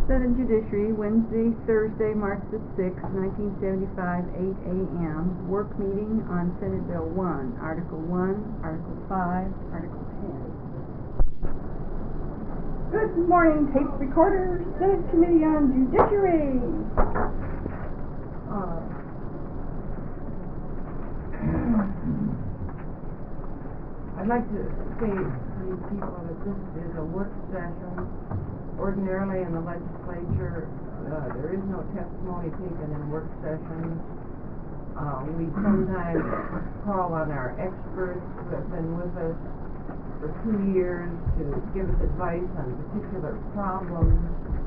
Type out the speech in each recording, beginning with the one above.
Senate Judiciary, Wednesday, Thursday, March the 6th, 1975, 8 a.m. Work meeting on Senate Bill 1, Article 1, Article 5, Article 10. Good morning, tape recorder, Senate Committee on Judiciary. I'd like to say to you people that this is a work session. Ordinarily in the legislature, there is no testimony taken in work sessions. We sometimes call on our experts who have been with us for 2 years to give us advice on particular problems.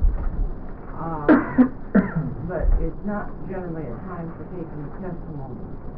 But it's not generally a time for taking testimony.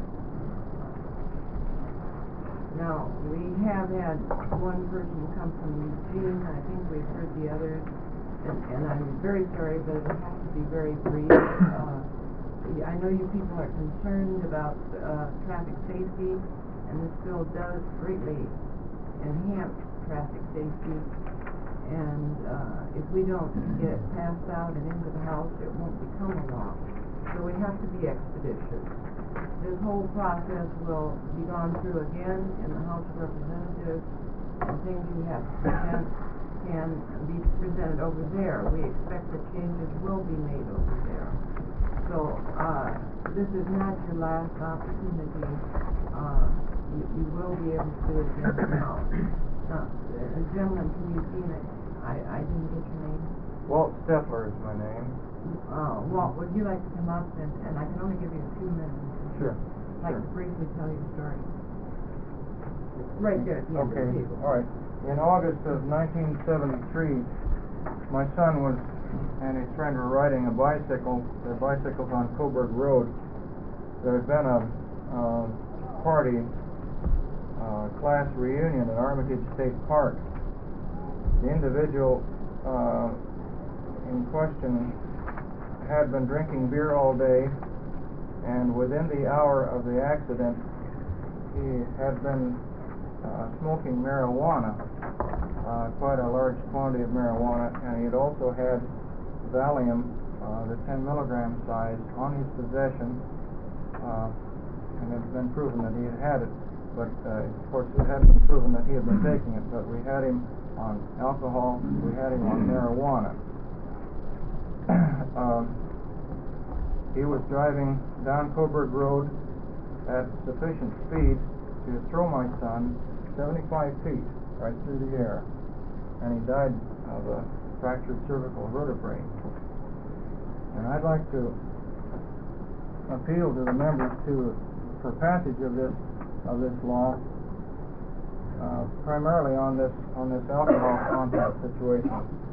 Now, we have had one person come from Eugene. I think we've heard the others. And I'm very sorry, but it has to be very brief. I know you people are concerned about traffic safety, and this bill does greatly enhance traffic safety. And if we don't get it passed out and into the House, it won't become a law. So we have to be expeditious. This whole process will be gone through again in the House of Representatives, and things you have to present can be presented over there. We expect that changes will be made over there. So this is not your last opportunity. You will be able to do it again in the House. Gentlemen, can you see me? I didn't get your name. Walt Stetler is my name. Walt, would you like to come up? And I can only give you a few minutes. Sure. I'd like to briefly tell you a story. Right there at the end of the table. All right. In August of 1973, my son and his friend were riding their bicycles on Coburg Road. There had been a party, class reunion at Armitage State Park. The individual in question had been drinking beer all day, and within the hour of the accident, he had been smoking marijuana, quite a large quantity of marijuana, and he had also had Valium, the 10 milligram size, on his possession, and it had been proven that he had it, but of course it hadn't been proven that he had been taking it, but we had him on alcohol, we had him on marijuana. He was driving down Coburg Road at sufficient speed to throw my son 75 feet right through the air, and he died of a fractured cervical vertebrae. And I'd like to appeal to the members for passage of this law, primarily on this alcohol content situation.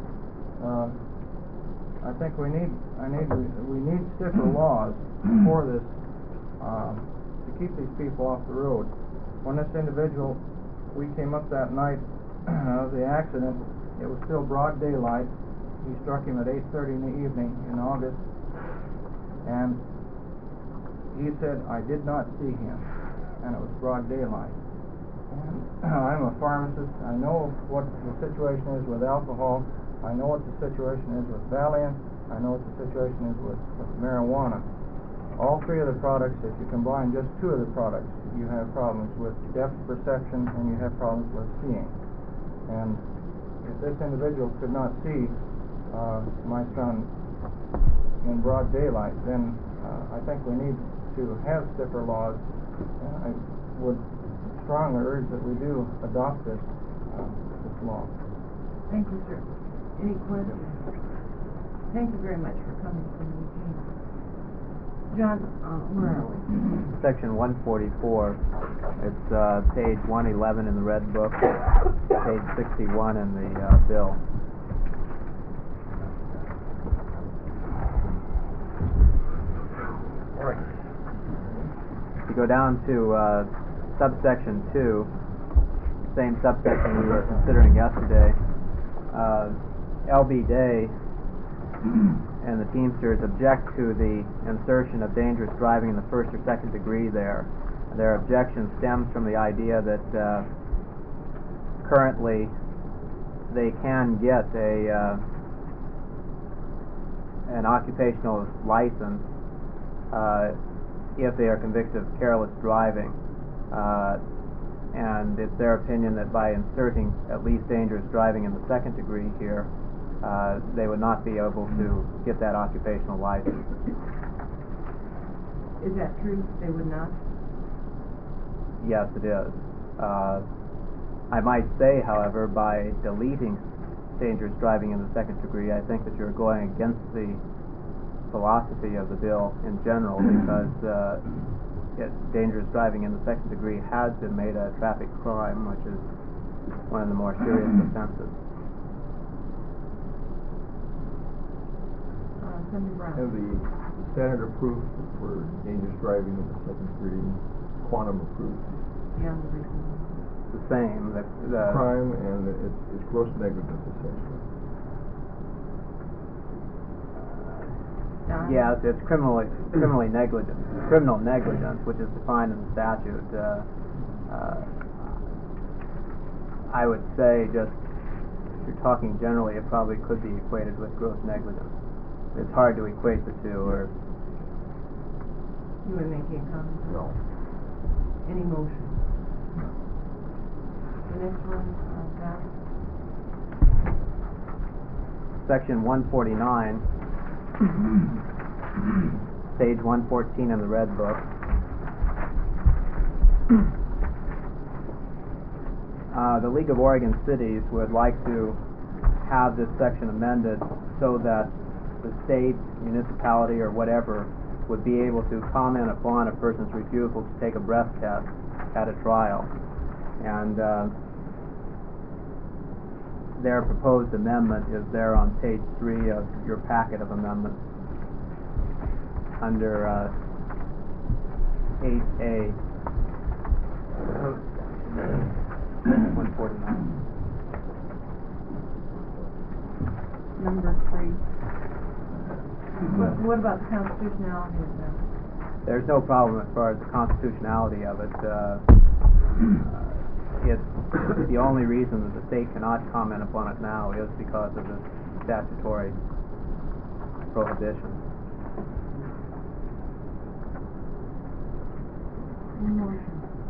I think we need stiffer laws for this to keep these people off the road. When this individual, we came up that night of the accident, it was still broad daylight. He struck him at 8:30 in the evening in August, and he said, "I did not see him," and it was broad daylight. And I'm a pharmacist. I know what the situation is with alcohol. I know what the situation is with Valium. I know what the situation is with marijuana. All three of the products, if you combine just two of the products, you have problems with depth perception and you have problems with seeing. And if this individual could not see my son in broad daylight, then I think we need to have stiffer laws. I would strongly urge that we do adopt this law. Thank you, sir. Any questions? Thank you very much for coming from Eugene. John, where are we? Section 144. It's page 111 in the Red Book, page 61 in the bill. All right. If you go down to subsection 2, same subsection we were considering yesterday, L.B. Day and the Teamsters object to the insertion of dangerous driving in the first or second degree there. Their objection stems from the idea that currently they can get a an occupational license if they are convicted of careless driving. And it's their opinion that by inserting at least dangerous driving in the second degree here, they would not be able to get that occupational license. Is that true? They would not? Yes, it is. I might say, however, by deleting dangerous driving in the second degree, I think that you're going against the philosophy of the bill in general, because dangerous driving in the second degree has been made a traffic crime, which is one of the more serious offenses. Senator Brown. And the standard of proof for dangerous driving in the second degree, quantum of proof, Beyond the reasonable. The same. The crime, and it's gross negligence essentially. Don? Yes, it's criminal negligence, which is defined in the statute. I would say, just if you're talking generally, it probably could be equated with gross negligence. It's hard to equate the two. Or You want to make any comment? No. Any motion? The next one, Don? Section 149, page 114 in the Red Book. The League of Oregon Cities would like to have this section amended so that the state, municipality, or whatever would be able to comment upon a person's refusal to take a breath test at a trial. And their proposed amendment is there on page 3 of your packet of amendments under 8A 149. Number 3. What about the constitutionality of that? There's no problem as far as the constitutionality of it. It's the only reason that the state cannot comment upon it now is because of this statutory prohibition. Any motion?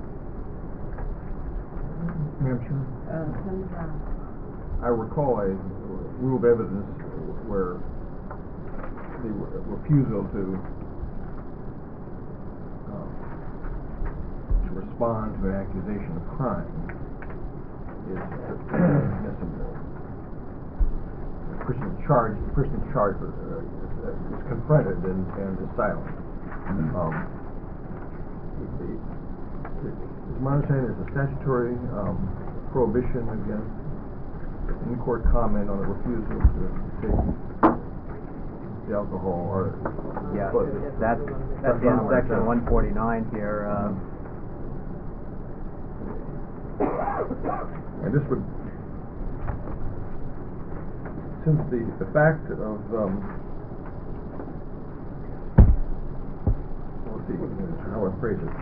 Madam Chair? Senator Brown. I recall a rule of evidence where the refusal to respond to an accusation of crime is admissible. The person charged is confronted and is silent. As my understanding, there's a statutory prohibition against in-court comment on a refusal to take the alcohol or Yeah, that's in section 149 here. And this would, since the fact of let's see how I phrase it.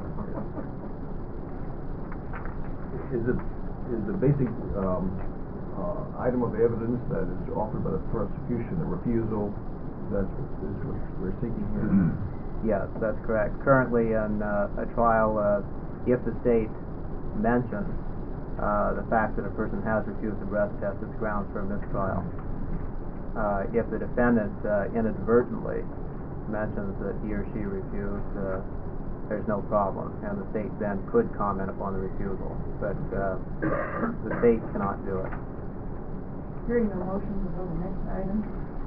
Is the basic item of evidence that is offered by the prosecution the refusal? That's what we're seeking here. Yes, that's correct. Currently in a trial, if the state mentions the fact that a person has refused a breath test, it's grounds for a mistrial. If the defendant inadvertently mentions that he or she refused, there's no problem, and the state then could comment upon the refusal, but the state cannot do it. Hearing no motion, we'll go to the next item.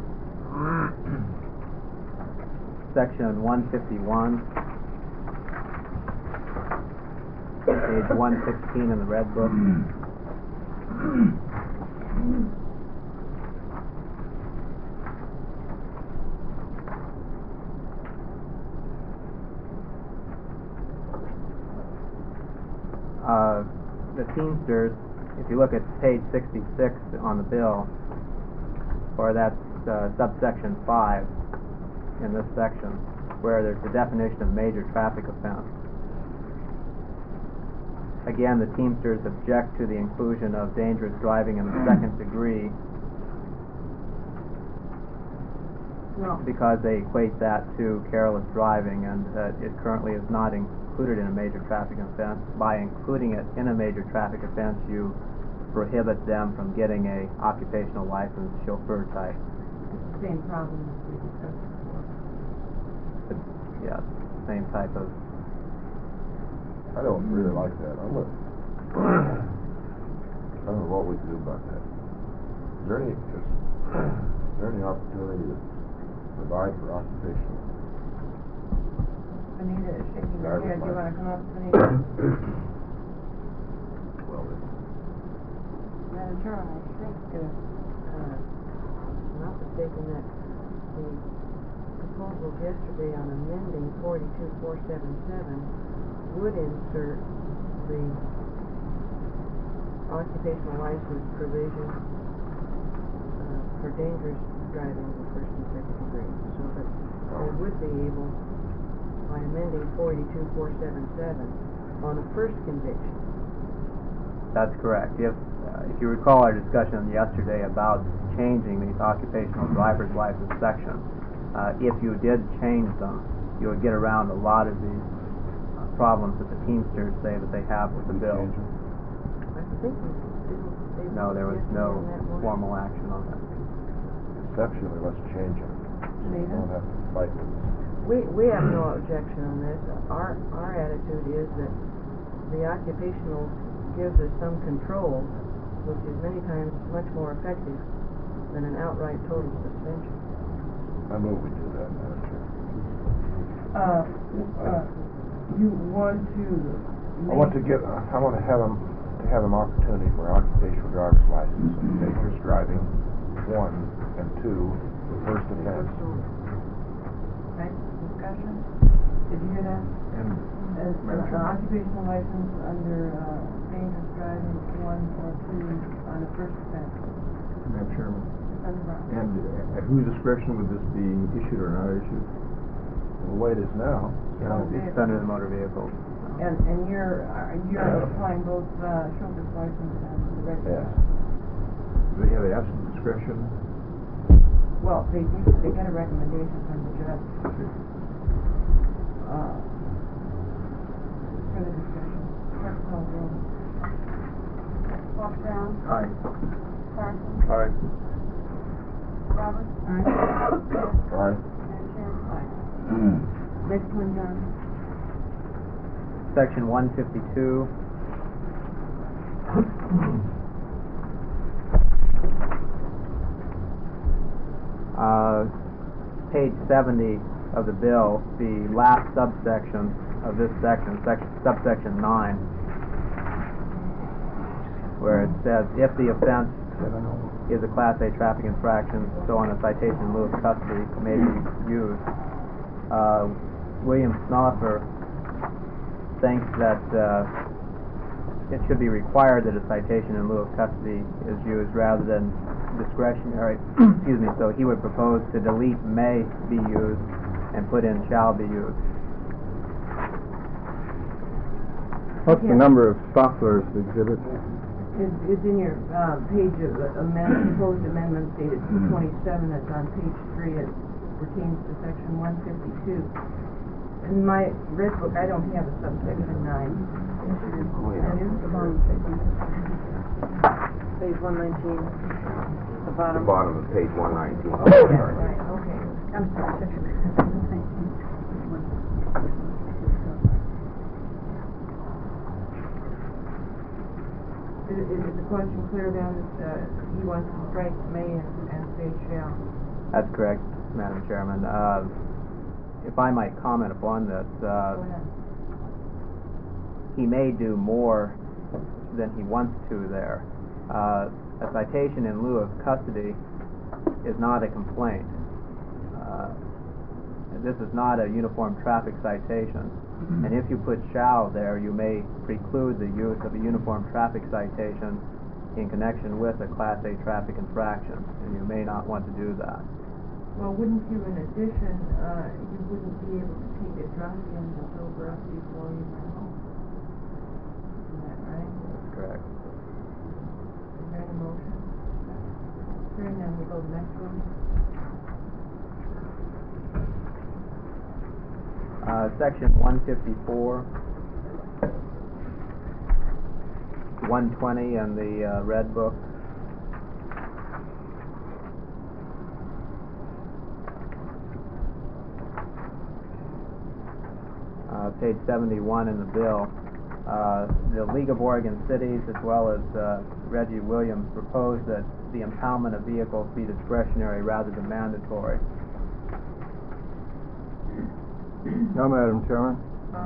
Section 151, page 116 in the Red Book. The Teamsters, if you look at page 66 on the bill, or that's subsection 5 in this section, where there's the definition of major traffic offense. Again, the Teamsters object to the inclusion of dangerous driving in the second degree No. because they equate that to careless driving, and it currently is not included in a major traffic offense. By including it in a major traffic offense, you prohibit them from getting a occupational license chauffeur type. It's the same problem as we discussed before. Yeah, same type of. I don't really like that. I don't know what we can do about that. Is there any opportunity to provide for occupational? Anita is shaking her Driver's head. Do you wanna license. come up, Anita? Well, Madam Chairman, I think, not mistaken, that the proposals yesterday on amending 42477 would insert the occupational license provision for dangerous driving in the first and second degree, so that they would be able, by amending 42477 on a first conviction. That's correct. If you recall our discussion yesterday about changing these occupational driver's license sections, if you did change them, you would get around a lot of these problems that the Teamsters say that they have with the bill. I think we didn't. No, there was no on that motion. formal action on that. conceptually, let's change it. We don't have to fight with this. We have no objection on this. Our attitude is that the occupational gives us some control, which is many times much more effective than an outright total suspension. I move we do that, Madam Chair. You want to I want to have them opportunity for occupational driver's license and dangerous driving, 1, and 2, the first offense. Okay, discussion? Did you hear that? And As an occupational license under dangerous driving, 1 or 2 on a first offense. Madam Chairman, Senator Brown. and at whose discretion would this be issued or not issued? The way it is now, It's under the motor vehicle. And you're applying both chauffeur's license and the regular? yes. Do they have absolute discretion? Well, they get a recommendation from the judge. Further discussion? Clerk call the roll. Walk Brown, Aye. Carson, Aye. Roberts, Aye. Aye. Madam Chairman. Aye. Next one, John. Section 152. Page 70 of the bill, the last subsection of this section, subsection 9, where it says, if the offense is a Class A traffic infraction, so on a citation in lieu of custody may be used. William Snoffer thinks that it should be required that a citation in lieu of custody is used rather than discretionary. Excuse me. So he would propose to delete may be used and put in shall be used. What's the number of Stoffler's exhibit? It's in your page of proposed amendment dated 2/27. That's on page 3. It pertains to section 152. In my red book, I don't have a subsection 9. That is the bottom section. Page 119, the The bottom. bottom of page 119. Oh, yeah, right, okay. I'm sorry, section. Is the question clear then that he wants to strike may and say shall? That's correct, Madam Chairman. If I might comment upon this, Go ahead. he may do more than he wants to there. A citation in lieu of custody is not a complaint. This is not a uniform traffic citation. And if you put shall there, you may preclude the use of a uniform traffic citation in connection with a Class A traffic infraction, and you may not want to do that. Well, wouldn't you, in addition, you wouldn't be able to take a drunk and sober up before you went home? Isn't that right? That's correct. Is there any motion? Hearing none, we go to the next one. Section 154, 120 in the Red Book. Page 71 in the bill. The League of Oregon Cities, as well as Reggie Williams, proposed that the impoundment of vehicles be discretionary rather than mandatory. No, Madam Chairman.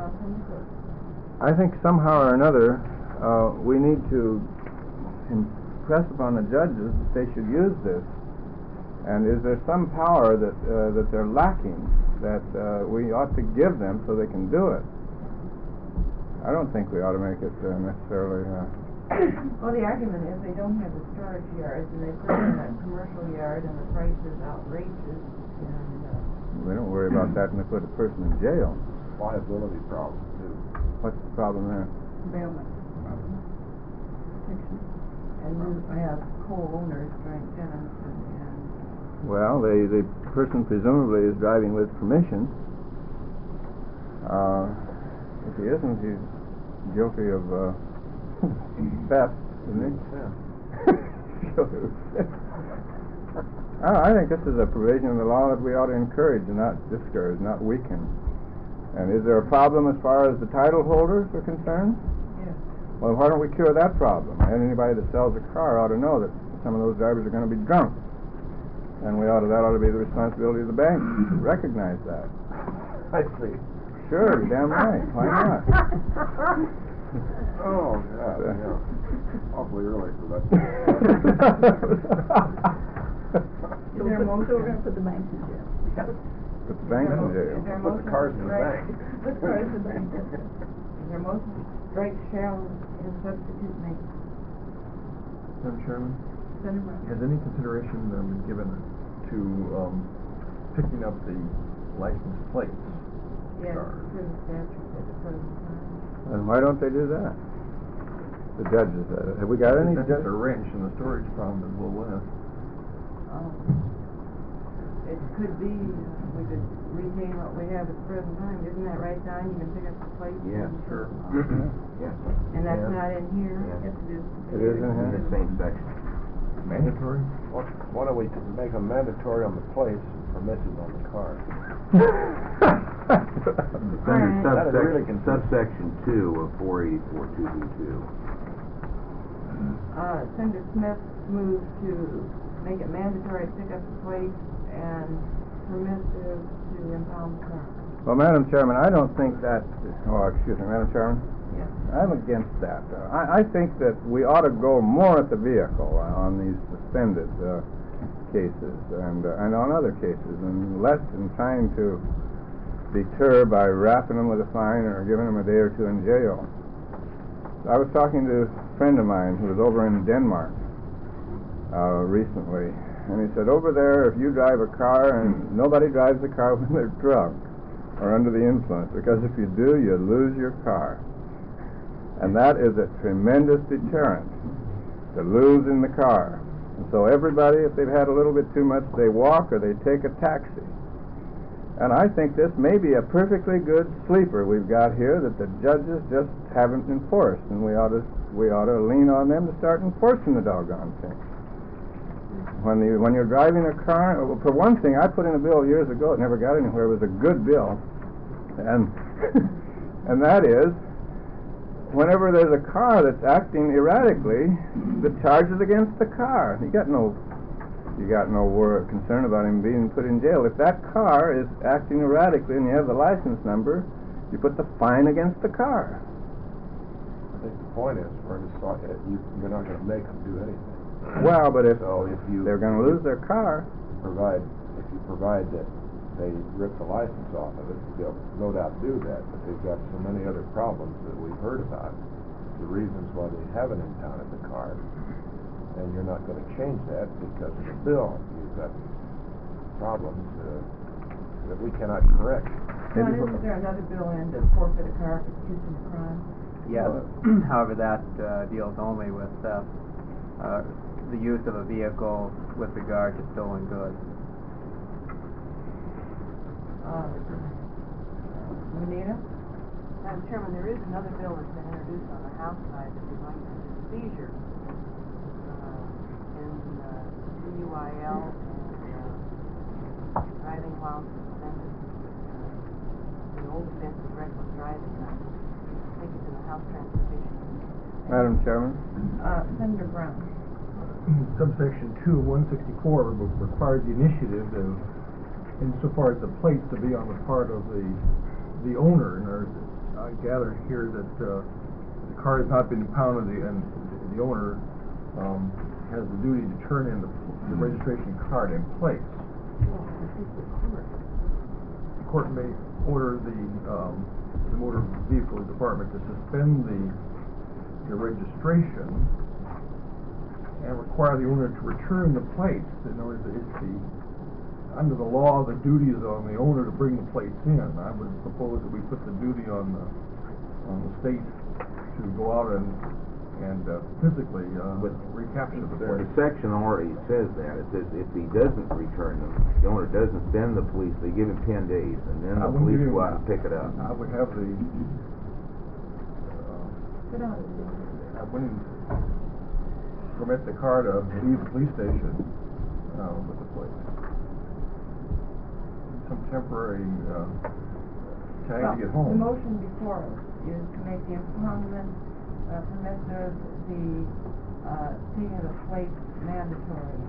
I think somehow or another we need to impress upon the judges that they should use this. And is there some power that they're lacking that we ought to give them so they can do it? I don't think we ought to make it necessarily. Well, the argument is they don't have the storage yards, and they put in a commercial yard, and the price is outrageous, and We don't worry about that and they put a person in jail. Liability problem, too. What's the problem there? Bailment. and we have co-owners, joint tenants, and Well, the person presumably is driving with permission. If he isn't, he's guilty of theft, isn't he? Guilty of theft. I think this is a provision in the law that we ought to encourage and not discourage, not weaken. And is there a problem as far as the title holders are concerned? yes. Well, why don't we cure that problem? And anybody that sells a car ought to know that some of those drivers are going to be drunk. And that ought to be the responsibility of the bank to recognize that. I see. Sure, you're damn right. Why not? Oh, God, yeah. Awfully early for that. Is there a motion? So we're going to put the banks in jail. Put the banks in jail. Is there a Put motion the cars to in the strike- bank. Put the cars in the bank. Is there a motion to strike shall and substitute may? Madam Chairman, Senator Brown. has any consideration been given to picking up the license plates? Yes, Cars. to the statute at the present time. And why don't they do that? The judges. Have we got any It's a judges? wrench in the storage problem that we'll win. It could be, we could retain what we have at the present time. Isn't that right, Don? You can pick up the plates? Yeah, and- sure. Yes. And that's Yeah. not in here? Yeah. Yes, it is. It is in here? In the same section. Mandatory? Why don't we make them mandatory on the plates and permissive on the car? It's All right. under That is really subsection 2 of 484.222. Senator Smith moved to make it mandatory to pick up the plates and permissive to impound the car. Well, Madam Chairman, I don't think that. Excuse me, Madam Chairman. Yes. I'm against that. I think that we ought to go more at the vehicle on these suspended cases and on other cases, and less in trying to deter by wrapping them with a fine or giving them a day or two in jail. I was talking to a friend of mine who was over in Denmark recently, and he said, over there, if you drive a car, and nobody drives the car when they're drunk or under the influence, because if you do, you lose your car. And that is a tremendous deterrent to losing the car. And so everybody, if they've had a little bit too much, they walk or they take a taxi. And I think this may be a perfectly good sleeper we've got here that the judges just haven't enforced, and we ought to lean on them to start enforcing the doggone thing. When you're driving a car, for one thing, I put in a bill years ago, it never got anywhere, it was a good bill, and and that is, whenever there's a car that's acting erratically, the charge is against the car. You got no concern about him being put in jail. If that car is acting erratically and you have the license number, you put the fine against the car. I think the point is, you're not going to make them do anything. Well, but if So if you they're going to lose their car, if you provide that they rip the license off of it, they'll no doubt do that, but they've got so many other problems that we've heard about, the reasons why they haven't impounded the car, and you're not going to change that because of the bill. You've got problems that we cannot correct. John, isn't there another bill in to forfeit a car for accused of a crime? Yes. However, that deals only with the use of a vehicle with regard to stolen goods. Anita? Madam Chairman, there is another bill that's been introduced on the House side that would like to do seizure in CUIL and driving while suspended. The old offense of reckless driving. I think it's in the House Transportation Committee. Madam Chairman? Senator Brown. Subsection 2, 164 requires the initiative of, insofar as the plates to be on the part of the owner. And I gather here that the car has not been impounded and the owner has the duty to turn in the registration card and plates. The court may order the motor vehicle department to suspend the registration and require the owner to return the plates. In other words, under the law, the duty is on the owner to bring the plates in. I would propose that we put the duty on the state to go out and physically recapture the plates. The section already says that. It says if he doesn't return them, the owner doesn't send the police, they give him 10 days, and then the police go out and pick it up. I would have the Sit down. I wouldn't permit the car to leave the police station with the plate. Some temporary tag to get home. The motion before us is to make the impoundment permissive, the taking of the plate mandatory.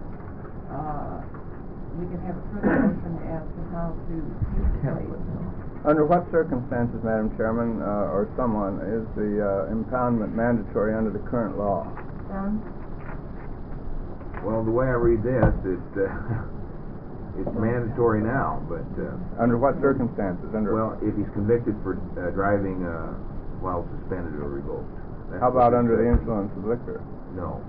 We can have a further motion as to how to use the plate. Under what circumstances, Madam Chairman, or someone, is the impoundment mandatory under the current law? Well, the way I read this, it's mandatory now, but Under what circumstances? well, if he's convicted for driving while suspended or revoked. That's How about what it under the says. influence of liquor? No.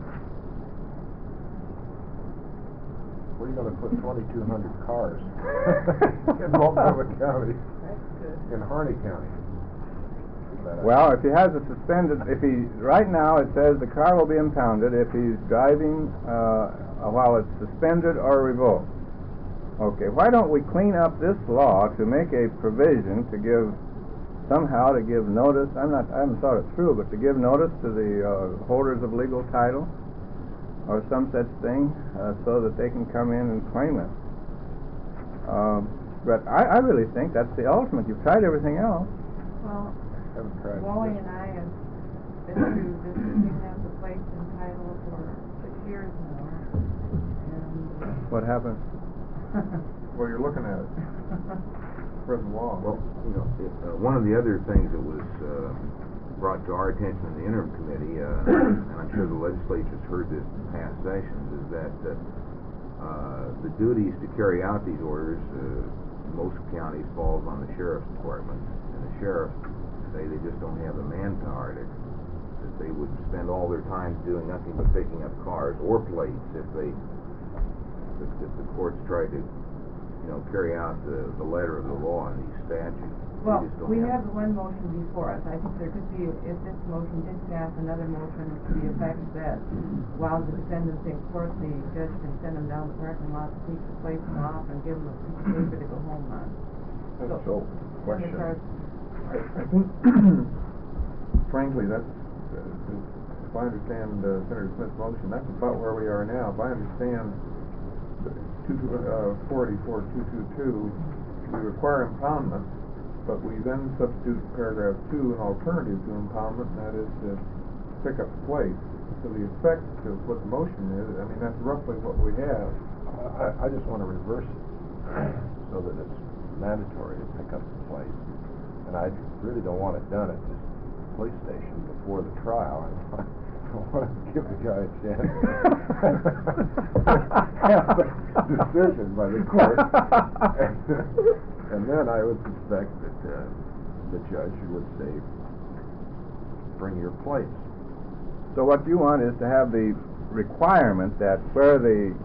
Where are you gonna put 2,200 cars? In Multnomah County, in Harney County. Well, if he has a suspended, right now it says the car will be impounded if he's driving while it's suspended or revoked. Okay, why don't we clean up this law to make a provision to give notice, I haven't thought it through, but to give notice to the holders of legal title or some such thing so that they can come in and claim it. But I really think that's the ultimate. You've tried everything else. Well, Haven't tried Wally this. and I have been through this, you have the plates and title for 6 years more, and What happened? Well, you're looking at it. Present law. Well, one of the other things that was brought to our attention in the interim committee, and I'm sure the legislature's heard this in past sessions, is that the duties to carry out these orders, in most counties, falls on the sheriff's department, and the sheriff say they just don't have the manpower that they would spend all their time doing nothing but picking up cars or plates if the courts tried to carry out the letter of the law in these statutes. well, just don't we have one motion before us. I think there could be, if this motion did pass, another motion to the effect that while the defendant's in court, the judge can send them down the parking lot to take the plates off and give them a piece of paper to go home on. So, question. I think, frankly, that's, if I understand Senator Smith's motion, that's about where we are now. If I understand 484-222, we require impoundment, but we then substitute paragraph 2 an alternative to impoundment, and that is to pick up the plate. So the effect of what the motion is, I mean, that's roughly what we have. I just want to reverse it so that it's mandatory to pick up the plate. And I really don't want it done at this police station before the trial. I want to give the guy a chance to have the decision by the court. And then I would suspect that the judge would say, bring your plates. So what you want is to have the requirement that where there's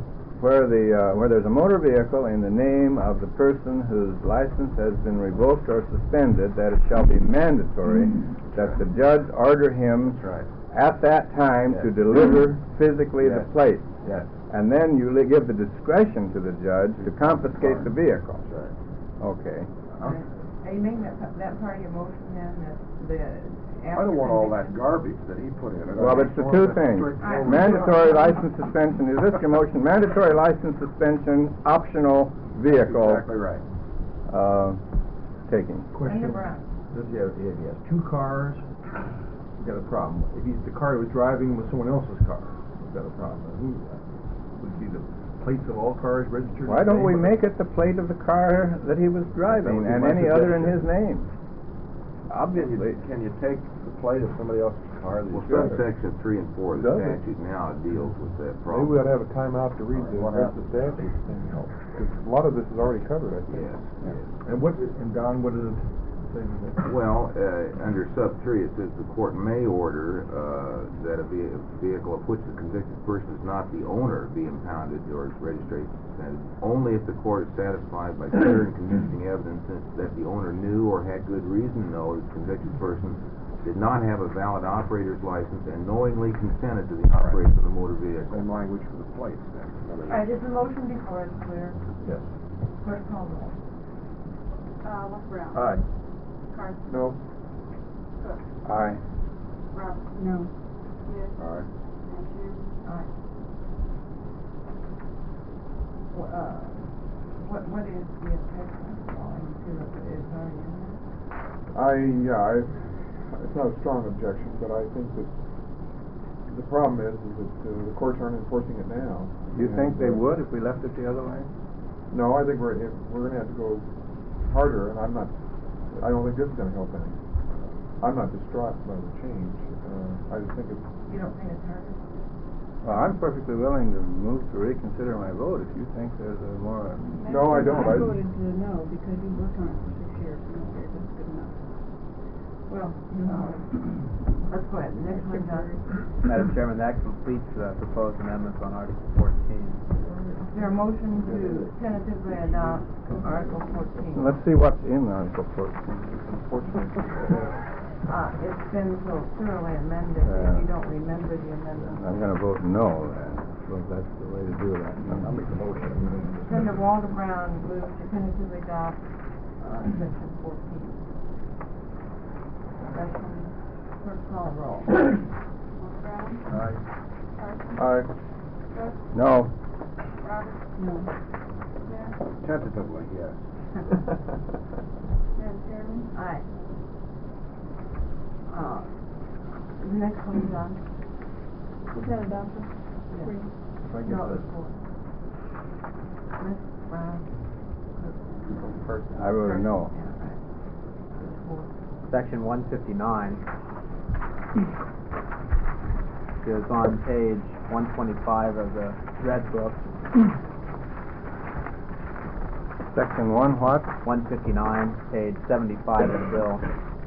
a motor vehicle in the name of the person whose license has been revoked or suspended, that it shall be mandatory that the judge order him at that time to deliver physically the plate. Yes. And then you give the discretion to the judge to confiscate the vehicle. That's right. Okay. Are you making that part of your motion then, that the I don't want all that after garbage that he put in it. Well, it's the two things. Mandatory license suspension, is this your motion? Mandatory license suspension, optional vehicle, Exactly right. taking. Question. Linda Brown. Does he have 2 cars? He's got a problem. If the car he was driving was someone else's car, he's got a problem. Who would be the plates of all cars registered? Why don't we in make it the plate of the car that he was driving, would be and my any other in suggestion. his name? Obviously. Can you take the plate of somebody else's car that Well, he's got? subsection 3 and 4 of the Does it? statute now deals with that Maybe problem. we ought to have a timeout to read the rest of the statute, because a lot of this is already covered, I think. Yes, yes. And Don, what does it say? Well, under sub 3, it says the court may order that a vehicle of which the convicted person is not the owner be impounded or its registration suspended, only if the court is satisfied by clear and convincing evidence that the owner knew or had good reason to know that the convicted person did not have a valid operator's license and knowingly consented to the operation of the motor vehicle. Same language for the plates then. All right, is the motion before us clear? Yes. Clerk call roll. LaBrown. Aye. Carson. No. Cook. Aye. Roberts. No. Smith. All right. Asher. Aye. What is the objection? It's already in there? It's not a strong objection, but I think that the problem is that the courts aren't enforcing it now. Do you think they would if we left it the other way? No, I think we're going to have to go harder, and I don't think this is going to help any. I'm not distraught by the change. I just think it's... You don't think it's harder? Well, I'm perfectly willing to move to reconsider my vote if you think there's a more... No, I don't. I voted no, because you worked on it for 6 years, and it was good enough. Well, let's go ahead. Next one, John. Madam Chairman, that completes proposed amendments on Article 14. Is there a motion to tentatively adopt Article 14? Let's see what's in Article 14. Unfortunately. It's been so thoroughly amended, if you don't remember the amendment. I'm going to vote no, then. So that's the way to do that. I'll make the motion. Senator Walter Brown moves to tentatively adopt Section 14. Discussion. Clerk call roll. LaBrown. Aye. Carson. Aye. Cook. No. Roberts. No. Smith. Tentatively, yes. Madam Chairman. Aye. The next one, John. Was that adopted? Yes. Three. If I get No, it was the 4. Smith, Brown, Cook. I voted no. Yeah, right. It's 4. Section 159 is on page 125 of the Red Book. Section 1, what? 159, page 75 of the bill.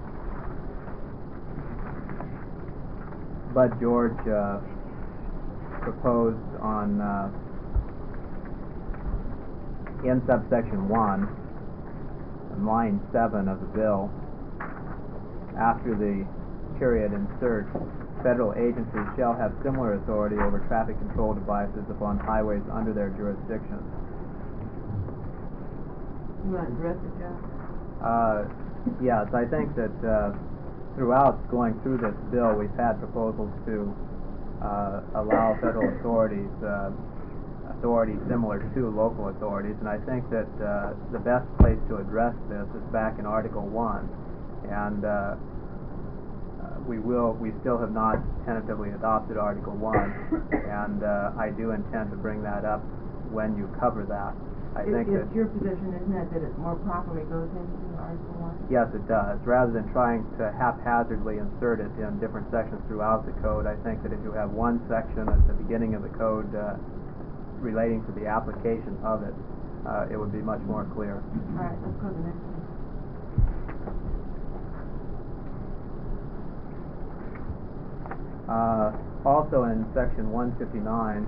Bud George proposed on in subsection 1, on line 7 of the bill, after the period insert, federal agencies shall have similar authority over traffic control devices upon highways under their jurisdiction. You want to address it, John? Yes, I think that throughout going through this bill, we've had proposals to allow federal authorities authority similar to local authorities, and I think that the best place to address this is back in Article 1, and we still have not tentatively adopted Article 1, and I do intend to bring that up when you cover that. I think that It's your position, isn't it, that it more properly goes into Article 1? yes, it does. Rather than trying to haphazardly insert it in different sections throughout the code, I think that if you have one section at the beginning of the code relating to the application of it, it would be much more clear. All right, let's go to the next one. Also in section 159,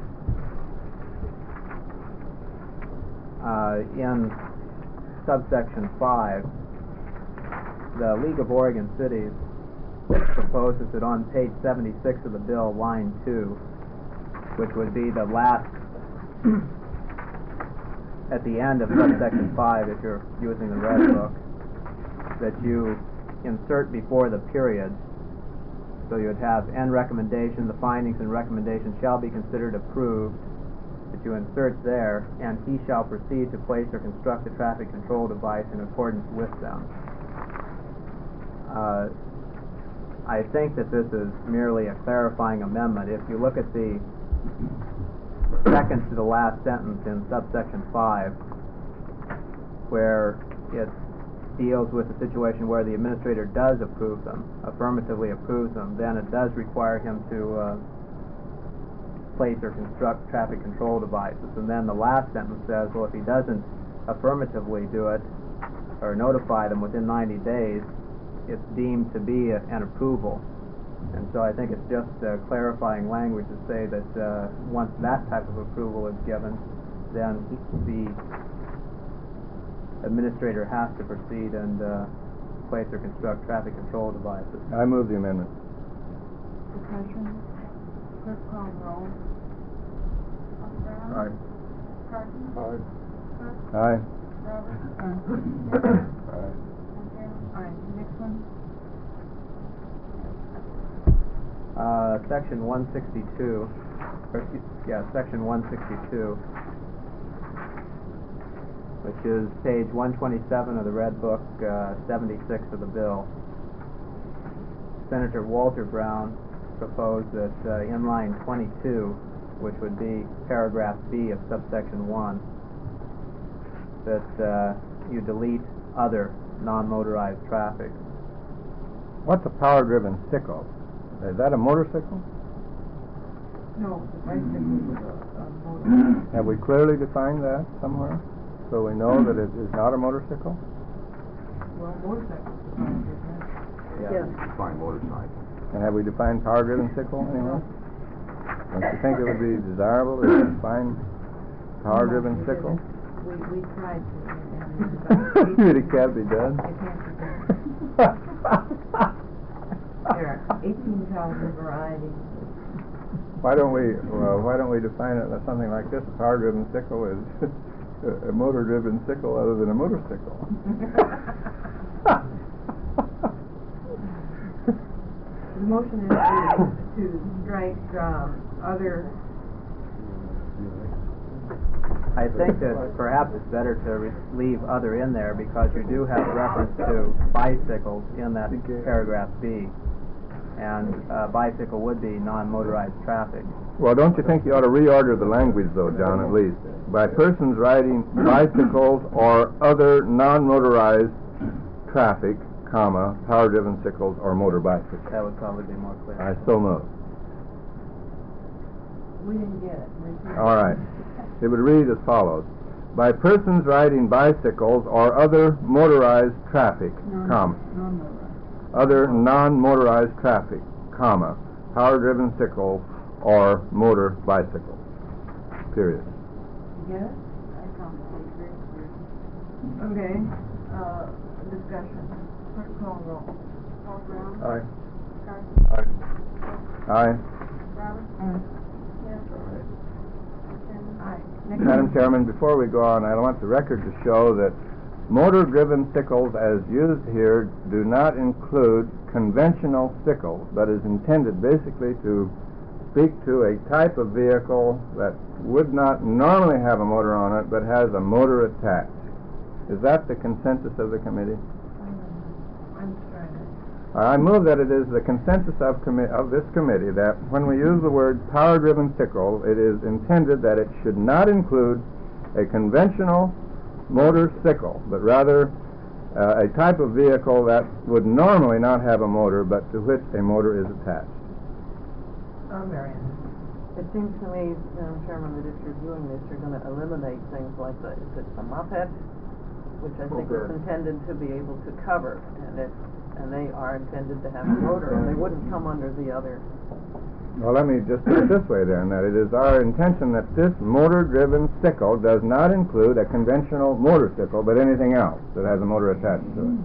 in subsection 5, the League of Oregon Cities proposes that on page 76 of the bill, line 2, which would be the last at the end of subsection 5 if you're using the Red Book, that you insert before the period. So you would have "and recommendation, the findings and recommendations shall be considered approved," that you insert there, "and he shall proceed to place or construct a traffic control device in accordance with them." I think that this is merely a clarifying amendment. If you look at the second to the last sentence in subsection 5, where it deals with the situation where the administrator does approve them, affirmatively approves them, then it does require him to place or construct traffic control devices. And then the last sentence says, well, if he doesn't affirmatively do it or notify them within 90 days, it's deemed to be an approval. And so I think it's just clarifying language to say that once that type of approval is given, then the administrator has to proceed and place or construct traffic control devices. I move the amendment. Discussion? Clerk call the roll. Aye. Carson? Aye. Aye. Roberts? Aye. Alright, next one. Section 162, Section 162, which is page 127 of the Red Book, 76 of the bill. Senator Walter Brown proposed that in line 22, which would be paragraph B of subsection 1, that you delete other non-motorized traffic. What's a power-driven sickle? Is that a motorcycle? No, the bicycle is a motor. Have we clearly defined that somewhere, so we know that it is not a motorcycle? Well, motorcycles defined, isn't it? Yes. Fine motorcycle. And have we defined power-driven sickle anywhere? Don't you think it would be desirable to define power-driven No, we sickle? didn't. We tried to, and It can't be done. it can't be done. There are 18,000 varieties. Why don't we define it as something like this? A power-driven sickle is a motor-driven sickle other than a motorcycle. The motion is to strike other. I think that perhaps it's better to leave other in there because you do have reference to bicycles in that paragraph B, and bicycle would be non-motorized traffic. Well, don't you think you ought to reorder the language, though, John, at least? By persons riding bicycles or other non-motorized traffic, comma, power-driven sickles or motor bicycles. That would probably be more clear. I so move. We didn't get it. All right. It would read as follows. By persons riding bicycles or other motorized traffic, comma, Non-motorized. other non-motorized traffic, comma, power-driven sickle or motor bicycle. Period. You get it? Okay, discussion. Clerk call roll. Paul Brown? Aye. Carson? Aye. Roberts? Yes. Chairman? Aye. Next Madam one. Chairman, before we go on, I want the record to show that motor-driven sickles as used here do not include conventional sickles, but is intended basically to speak to a type of vehicle that would not normally have a motor on it, but has a motor attached. Is that the consensus of the committee? I'm sorry. I move that it is the consensus of this committee that when we use the word power-driven sickle, it is intended that it should not include a conventional motorcycle, but rather a type of vehicle that would normally not have a motor, but to which a motor is attached. Marion. It seems to me, Madam Chairman, that if you're doing this, you're going to eliminate things like the, if it's a moped, which I think is intended to be able to cover, and they are intended to have a motor, and they wouldn't come under the other. Well, let me just put it this way then, that it is our intention that this motor-driven sickle does not include a conventional motorcycle, but anything else that has a motor attached to it.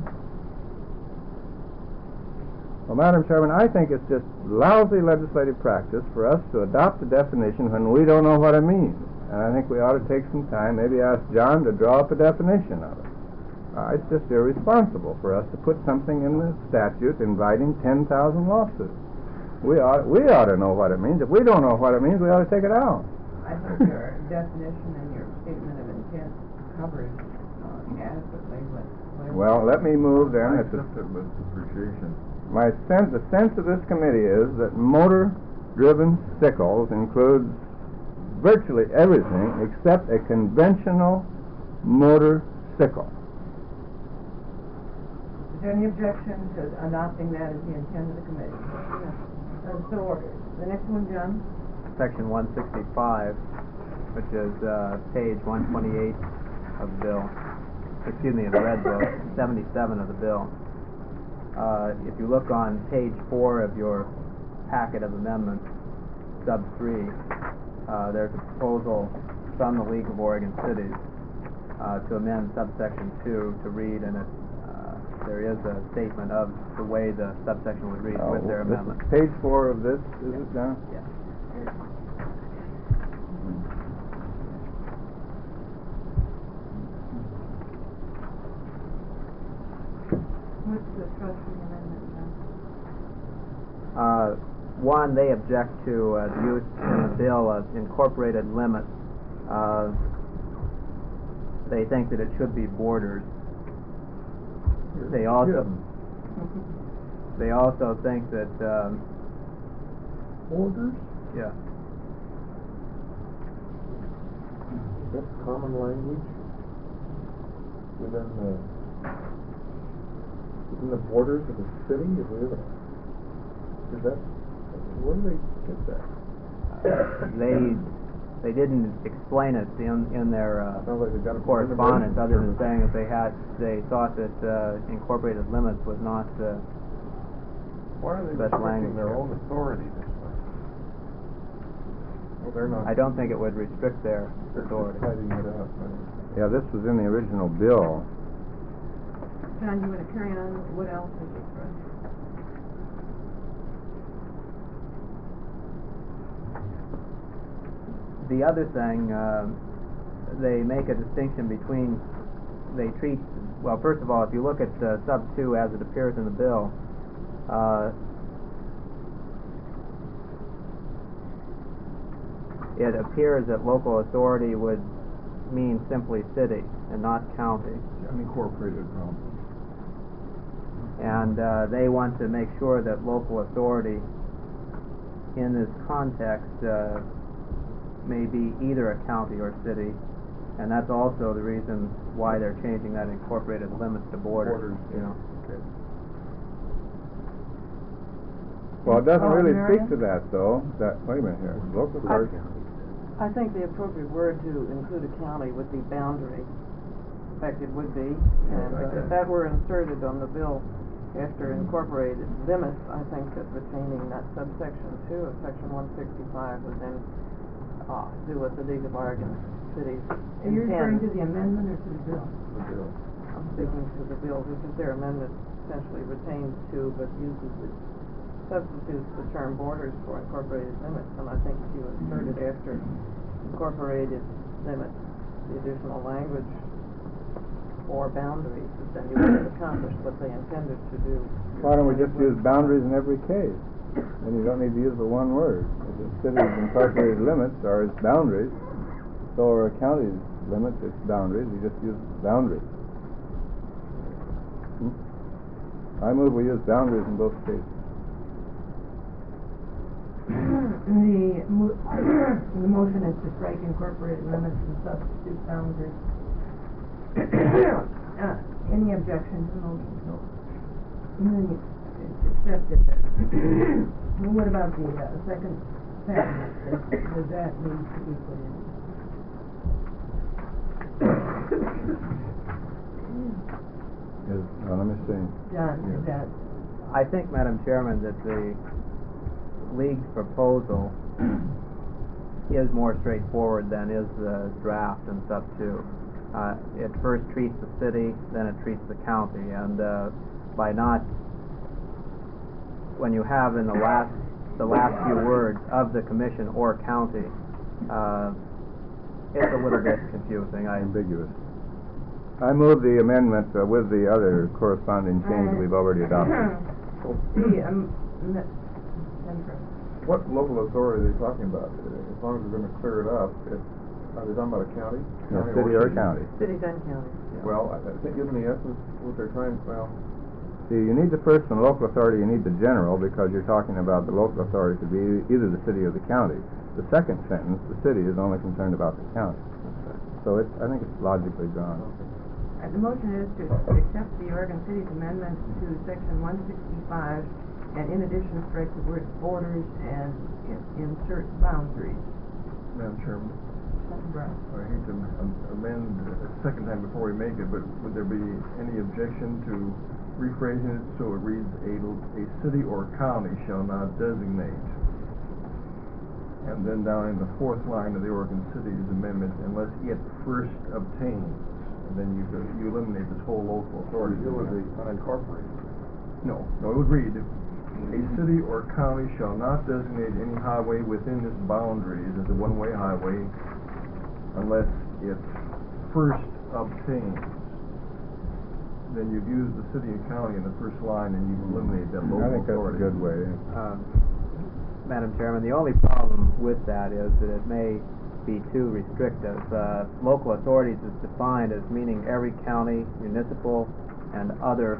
Well, Madam Chairman, I think it's just lousy legislative practice for us to adopt a definition when we don't know what it means. And I think we ought to take some time, maybe ask John to draw up a definition of it. it's just irresponsible for us to put something in the statute inviting 10,000 lawsuits. We ought to know what it means. If we don't know what it means, we ought to take it out. I think your definition and your statement of intent covers adequately what. Well, let me move then. I accept it with appreciation. The sense of this committee is that motor-driven sickles includes virtually everything except a conventional motor sickle. Is there any objection to adopting that as the intent of the committee? So ordered. The next one, John? Section 165, which is page 128 of the bill. Excuse me, of the red book, 77 of the bill. If you look on page 4 of your packet of amendments, sub 3, there's a proposal from the League of Oregon Cities to amend subsection 2 to read, and there is a statement of the way the subsection would read with their amendment. Page 4 of this, is it, John? Yes. What's the thrust of the amendment, John? One, they object to the use in the bill of incorporated limits. They think that it should be borders. They also think that Orders? yeah. Is that common language within the borders of the city? Is that, where do they get that? They didn't explain it in their Sounds like they got it from correspondence, other than immigration saying that they thought that incorporated limits was not Why are they best language. restricting their own authority this way? Well, they're not. I don't think it would restrict their authority. Tidying it up. Yeah, this was in the original bill. John, you want to carry on? What else is the thrust? The other thing, they make a distinction between, they treat, well, first of all, if you look at sub 2 as it appears in the bill, it appears that local authority would mean simply city and not county. Unincorporated problem. And they want to make sure that local authority in this context may be either a county or city, and that's also the reason why they're changing that incorporated limits to borders. You know. Okay. Well, it doesn't really Mary? speak to that, though. Wait a minute here. Local authority. I think the appropriate word to include a county would be boundary. In fact, it would be, and if that were inserted on the bill after incorporated limits, I think that retaining that subsection 2 of section 165 would then do what the League of Oregon Cities Are you referring to the amendment or to the bill? The bill. I'm speaking to the bill, because their amendment essentially retains 2, but substitutes the term borders for incorporated limits, and I think if you inserted after incorporated limits the additional language or boundaries, then you would have accomplished what they intended to do. Why don't we just use boundaries in every case? And you don't need to use the one word. The city's incorporated limits are its boundaries. So are a county's limits, its boundaries. You just use boundaries. I move we use boundaries in both cases. The motion is to strike incorporated limits and substitute boundaries. Any objection to the motion? No. It's accepted. What about the second sentence? Does that need to be put in? Let me see. John, is that? I think, Madam Chairman, that the League's proposal is more straightforward than is the draft in sub 2. It first treats the city, then it treats the county, and by not, when you have in the last few words of the commission or county, it's a little bit confusing. Ambiguous. I move the amendment with the other corresponding change we've already adopted. What local authority are they talking about? As long as we're gonna clear it up, are they talking about a county? Yeah, city or county. Cities and counties. Well, I think isn't the essence what they're trying, well, See, you need the first one, local authority, you need the general, because you're talking about the local authority to be either the city or the county. The second sentence, the city is only concerned about the county. So I think it's logically drawn. The motion is to accept the Oregon City's amendment to section 165, and in addition strike the word borders and insert boundaries. Madam Chairman, Senator Brown. I hate to amend a second time before we make it, but would there be any objection to rephrasing it so it reads, a city or county shall not designate? And then down in the fourth line of the Oregon City's amendment, unless it first obtains, and then you eliminate this whole local authority. It would be unincorporated. No, it would read, a city or county shall not designate any highway within its boundaries as a one-way highway unless it first obtains. Then you've used the city and county in the first line and you've eliminated that local I think that's a authority. good way. Madam Chairman, the only problem with that is that it may be too restrictive. Local authorities is defined as meaning every county, municipal, and other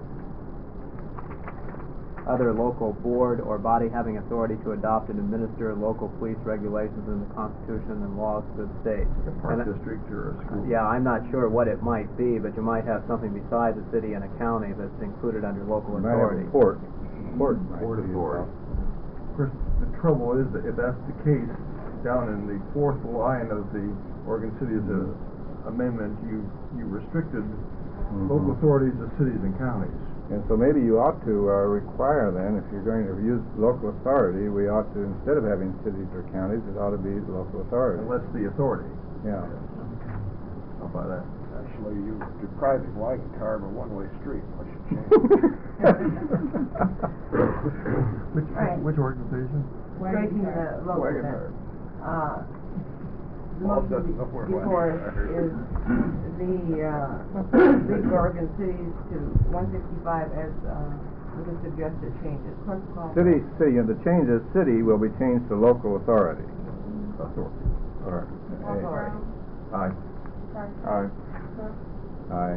local board or body having authority to adopt and administer local police regulations in the Constitution and laws of the state. Like a park And district or a school. yeah, I'm not sure what it might be, but you might have something besides a city and a county that's included under local You might have authority. a port. Port Port authority. Of course, the trouble is that if that's the case, down in the fourth line of the Oregon City's amendment, you restricted local authorities to cities and counties. And so maybe you ought to require then, if you're going to use local authority, we ought to, instead of having cities or counties, it ought to be local authority. Unless the authority. Yeah. How about that? Actually, you depriving Wagon Car of a one-way street, what should change? Which organization? Striking the local Wagon then. Car. The Well, motion doesn't know where before Wagon Car is the Oregon cities to 165 as with the suggested changes. Clerk call. City, the change is city will be changed to local authority. Authority. Or Authority. Aye. Aye. Aye.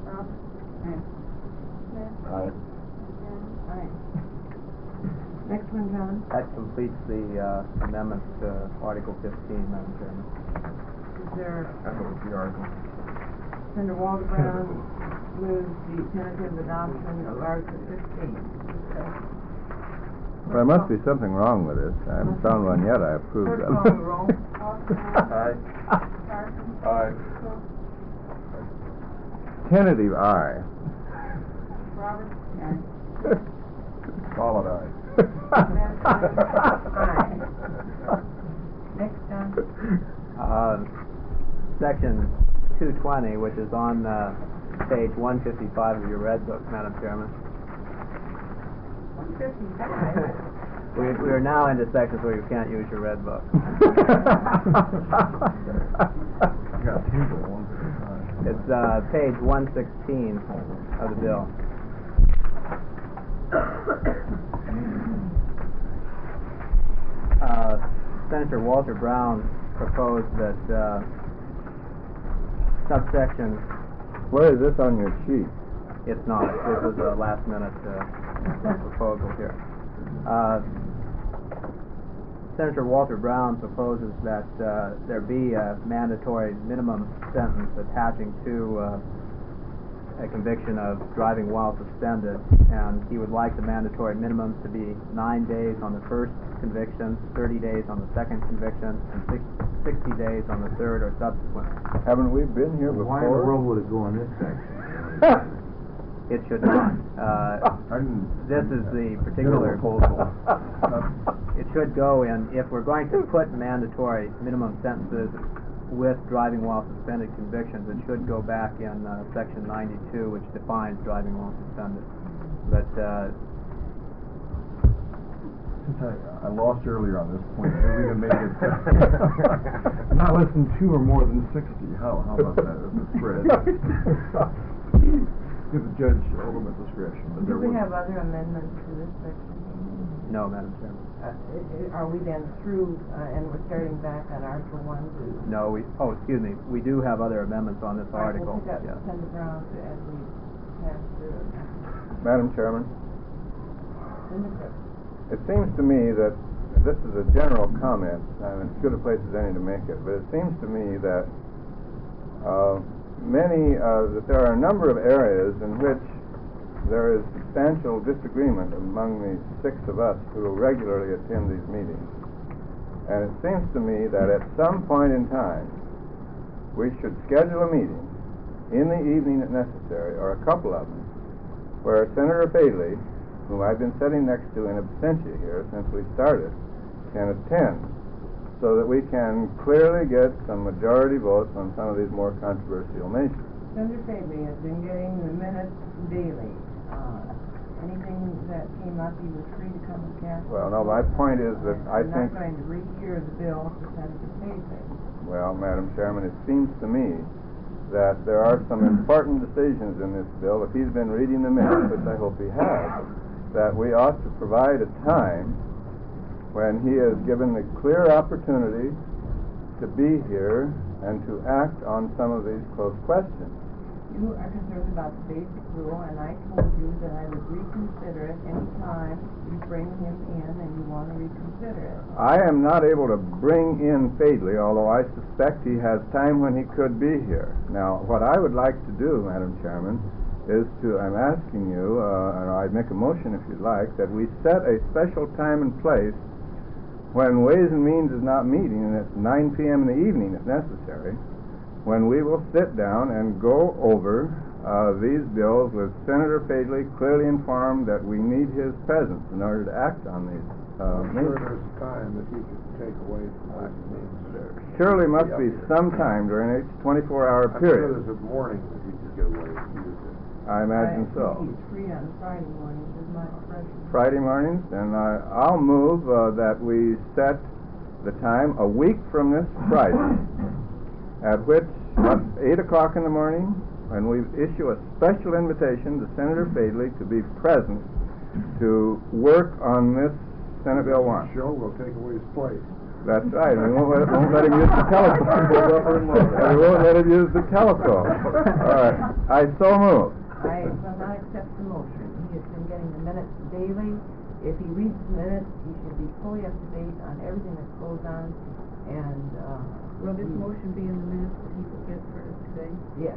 Aye. Aye. Next one, John. That completes the amendment to Article 15, Madam Chairman. Is there, I vote the article. Senator Walter Brown moves the tentative adoption of Article 15. There must be something wrong with this. I haven't found one yet I approve Clerk of. call the roll. Aye. Aye. Tentative aye. Roberts? Solid aye. Aye. Next, John. Section 220, which is on page 155 of your red book, Madam Chairman. 155. We are now into sections where you can't use your red book. I got a table, 155. It's page 116 of the bill. Senator Walter Brown proposed that subsection, Where is this on your sheet? it's not, this was a last minute proposal here. Senator Walter Brown proposes that there be a mandatory minimum sentence attaching to a conviction of driving while suspended, and he would like the mandatory minimums to be 9 days on the first conviction, 30 days on the second conviction, and 60 days on the third or subsequent. Haven't we been here before? Why in the world would it go in this section? It should not. This is the particular proposal. It should go in, if we're going to put mandatory minimum sentences with driving while suspended convictions, it should go back in section 92, which defines driving while suspended. But Since I lost earlier on this point, maybe we can make it. Not less than 2 or more than 60, how about that as a spread? Give the judge ultimate discretion. But Do there we was- have other amendments to this section? No, Madam Chairman. Are we then through, and we're starting back on Article 1 to? No, excuse me, we do have other amendments on this All right, article. we'll pick up, Yes. send it around as we pass through it. Madam Chairman, Senator. it seems to me that, this is a general comment, and as good a place as any to make it, but it seems to me that that there are a number of areas in which there is substantial disagreement among the 6 of us who regularly attend these meetings. And it seems to me that at some point in time, we should schedule a meeting in the evening if necessary, or a couple of them, where Senator Fadley, whom I've been sitting next to in absentia here since we started, can attend, so that we can clearly get some majority votes on some of these more controversial measures. Senator Fabry has been getting the minutes daily. Anything that came up, he was free to come and cast. Well, no, my point is that I think... I'm not going to rehear the bill for Senator Fabry. Well, Madam Chairman, it seems to me that there are some important decisions in this bill, if he's been reading the minutes, which I hope he has, that we ought to provide a time when he is given the clear opportunity to be here and to act on some of these close questions. You are concerned about the basic rule, and I told you that I would reconsider it any time you bring him in and you want to reconsider it. I am not able to bring in Fadley, although I suspect he has time when he could be here. Now, what I would like to do, Madam Chairman, is I'm asking you, and I'd make a motion if you'd like, that we set a special time and place when Ways and Means is not meeting, and it's 9 p.m. in the evening if necessary, when we will sit down and go over these bills with Senator Fadley clearly informed that we need his presence in order to act on these measures. There's time that he could take away from what he needs there. Surely must be some time during each 24-hour I'm sure period. there's a morning that he could get away and use it. I imagine so. He's free on Friday mornings, is my impression. Friday mornings, and I'll move that we set the time a week from this Friday, at which, 8 o'clock in the morning, when we issue a special invitation to Senator Fadley to be present to work on this Senate Bill 1. Show will take away his place. That's right, we won't let him use the telephone. We won't let him use the telephone. All right, I so move. I will not accept the motion. He has been getting the minutes daily. If he reads the minutes, he should be fully up to date on everything that goes on, and, Will this motion be in the minutes that he will get for us today? yes.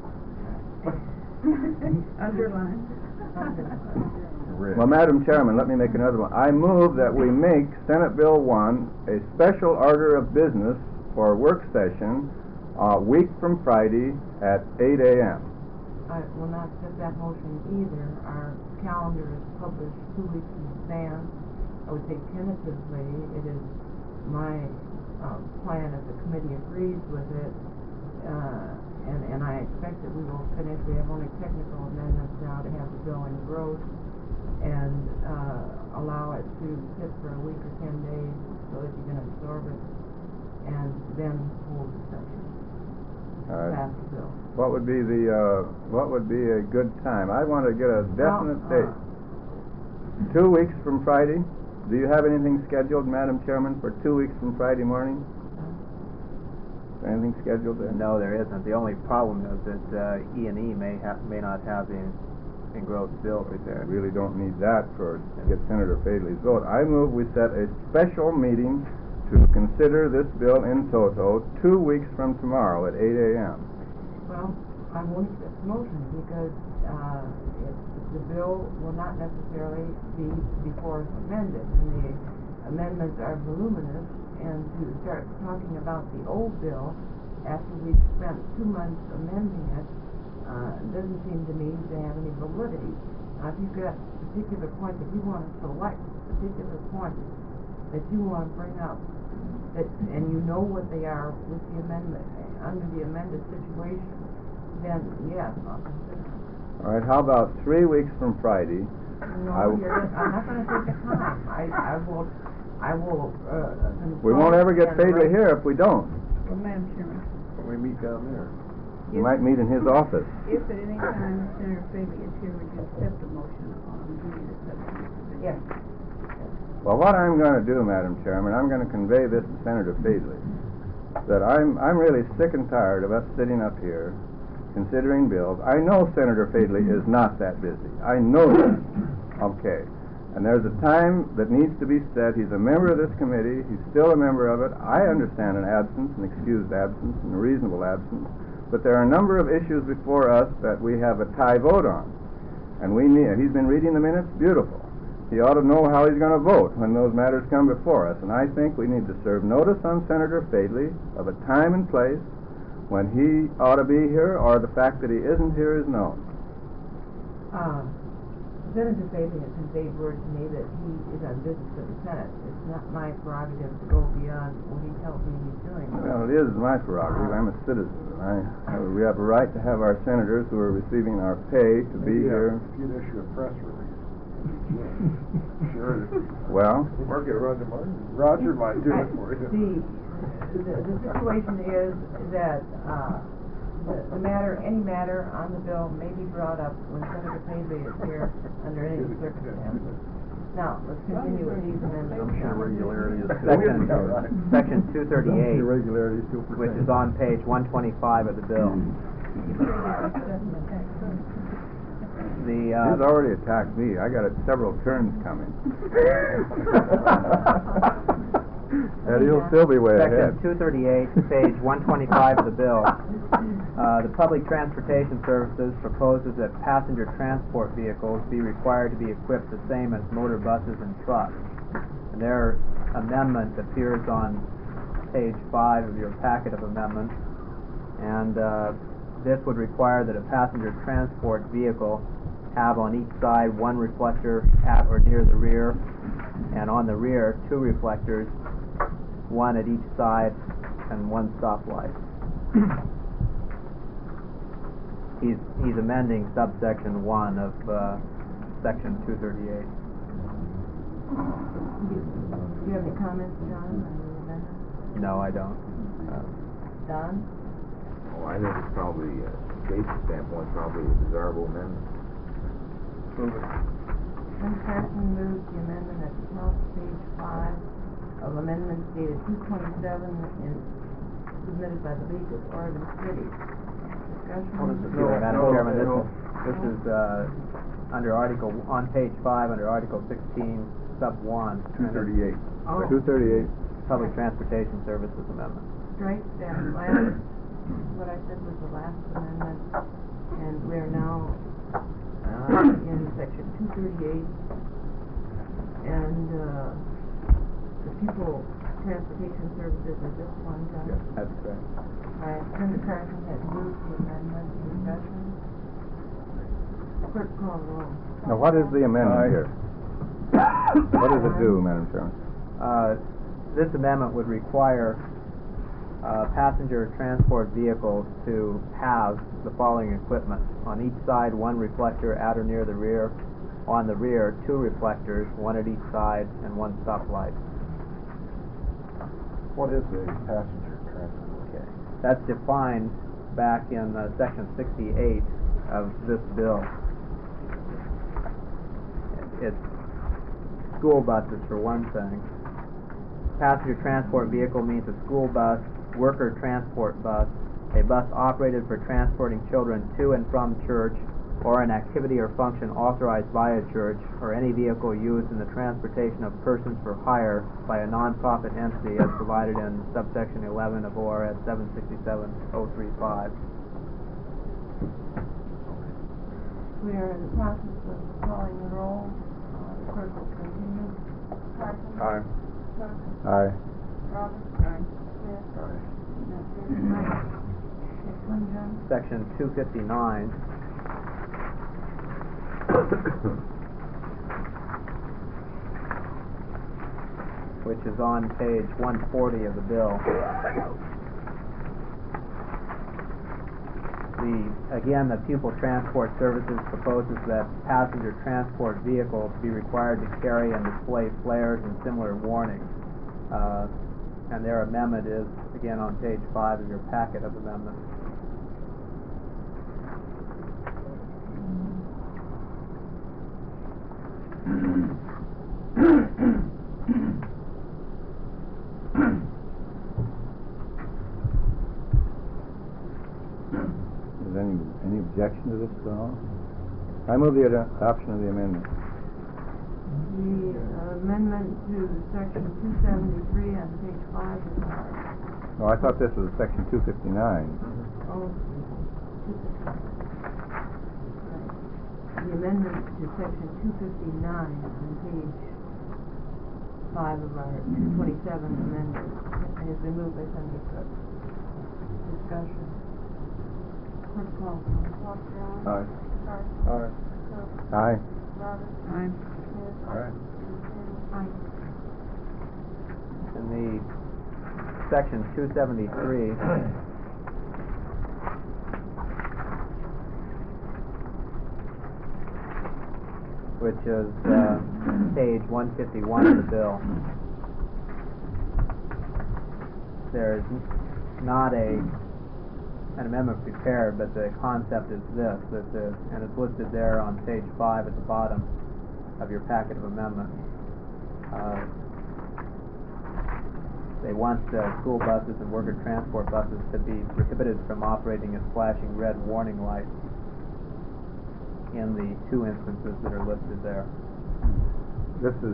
Underline. Well, Madam Chairman, let me make another one. I move that we make Senate Bill 1 a special order of business for work session a week from Friday at 8 a.m. I will not accept that motion either. Our calendar is published 2 weeks in advance. I would say tentatively, it is my plan if the committee agrees with it, and I expect that we will finish. We have only technical amendments now to have the bill engrossed and allow it to sit for a week or 10 days so that you can absorb it, and then hold the session. Pass the bill. What would be a good time? I want to get a definite date. 2 weeks from Friday. Do you have anything scheduled, Madam Chairman, for 2 weeks from Friday morning? Anything scheduled there? No, there isn't. The only problem is that E&E may not have the engrossed bill prepared. I really don't need that to get Senator Fadley's vote. I move we set a special meeting to consider this bill in toto 2 weeks from tomorrow at 8 a.m. Well, I won't accept the motion because the bill will not necessarily be before it's amended, and the amendments are voluminous, and to start talking about the old bill after we've spent 2 months amending it doesn't seem to me to have any validity. If you've got particular points, if you want to select particular points that you want to bring up, and you know what they are with the amendment, under the amended situation, then yes, I'll consider it. All right, how about 3 weeks from Friday? No, I'm not going to take the time. I will. We won't ever get Fadley here if we don't. Well, Madam Chairman, We meet down there. You might meet in his office. if at any time Senator Fabian is here, would you accept the motion on the substitute provision? Yes. Well, what I'm gonna do, Madam Chairman, I'm gonna convey this to Senator Feidley, that I'm really sick and tired of us sitting up here considering bills. I know Senator Feidley is not that busy. I know that. Okay. And there's a time that needs to be set. He's a member of this committee. He's still a member of it. I understand an absence, an excused absence, and a reasonable absence. But there are a number of issues before us that we have a tie vote on. And he's been reading the minutes. Beautiful. He ought to know how he's going to vote when those matters come before us. And I think we need to serve notice on Senator Feidley of a time and place when he ought to be here, or the fact that he isn't here is known. Senator Fabian has conveyed word to me that he is on business with the Senate. It's not my prerogative to go beyond what he tells me he's doing. Well, it is my prerogative. I'm a citizen. We have a right to have our senators who are receiving our pay to be here. You'd issue a press release. Sure. Well, Mark it, Roger Martin. Roger might do it for you. The situation is that any matter on the bill may be brought up when Senator Fabian is here under any circumstances. Now, let's continue with these amendments. Irregularity is Section 238, Irregularity is still which is on page 125 of the bill. he's already attacked me. I got several turns coming. And he'll still be way ahead. Section 238, page 125 of the bill. The Public Transportation Services proposes that passenger transport vehicles be required to be equipped the same as motor buses and trucks. And their amendment appears on page 5 of your packet of amendments. And this would require that a passenger transport vehicle have on each side one reflector at or near the rear, and on the rear 2 reflectors, one at each side and one stoplight. He's amending subsection 1 of section 238. Do you have any comments, John, on the amendment? No, I don't. Don? Oh, I think it's probably, Jason's standpoint, probably a desirable amendment. Ken Carson moves the amendment at the top of page 5 of amendments dated 2/27 and submitted by the League of Oregon Cities. Discussion? Madam Chairman, this is under article, on page 5, under Article 16, sub 1. 238. Oh. 238. Public Transportation Services Amendment. Strike that last, what I said was the last amendment, and we're now in section 238, and the People Transportation Services is this one, John? Yes, that's correct. Senator Carson has moved the amendment. Discussion. Clerk call the roll. Now, what is the amendment here? What does it do, Madam Chairman? This amendment would require passenger transport vehicles to have the following equipment. On each side, one reflector at or near the rear. On the rear, 2 reflectors, one at each side, and one stoplight. What is a passenger transport? Okay. That's defined back in section 68 of this bill. It's school buses, for one thing. Passenger transport vehicle means a school bus, worker transport bus, a bus operated for transporting children to and from church, or an activity or function authorized by a church, or any vehicle used in the transportation of persons for hire by a non-profit entity as provided in subsection 11 of ORS 767-035. We are in the process of calling the roll. The clerk will continue. Carson? Aye. Cook? Aye. Roberts? Aye. Smith? Aye. Next one, John? Section 259. Which is on page 140 of the bill. The Pupil Transport Services proposes that passenger transport vehicles be required to carry and display flares and similar warnings. And their amendment is, again, on page 5 of your packet of amendments. Is there any objection to this at all? I move the adoption of the amendment. The amendment to section 273 on page 5 is ours. Oh, I thought this was section 259. Oh, 259. The amendment to section 259 on page 5 of our 227 amendment has been moved by Senator Cook. Discussion. Clerk call. Aye. Aye. Aye. Aye. Alright. Aye. In the section 273, which is page 151 of the bill, there's not an amendment prepared, but the concept is this, and it's listed there on page 5 at the bottom of your packet of amendments. They want school buses and worker transport buses to be prohibited from operating as flashing red warning lights in the 2 instances that are listed there. This is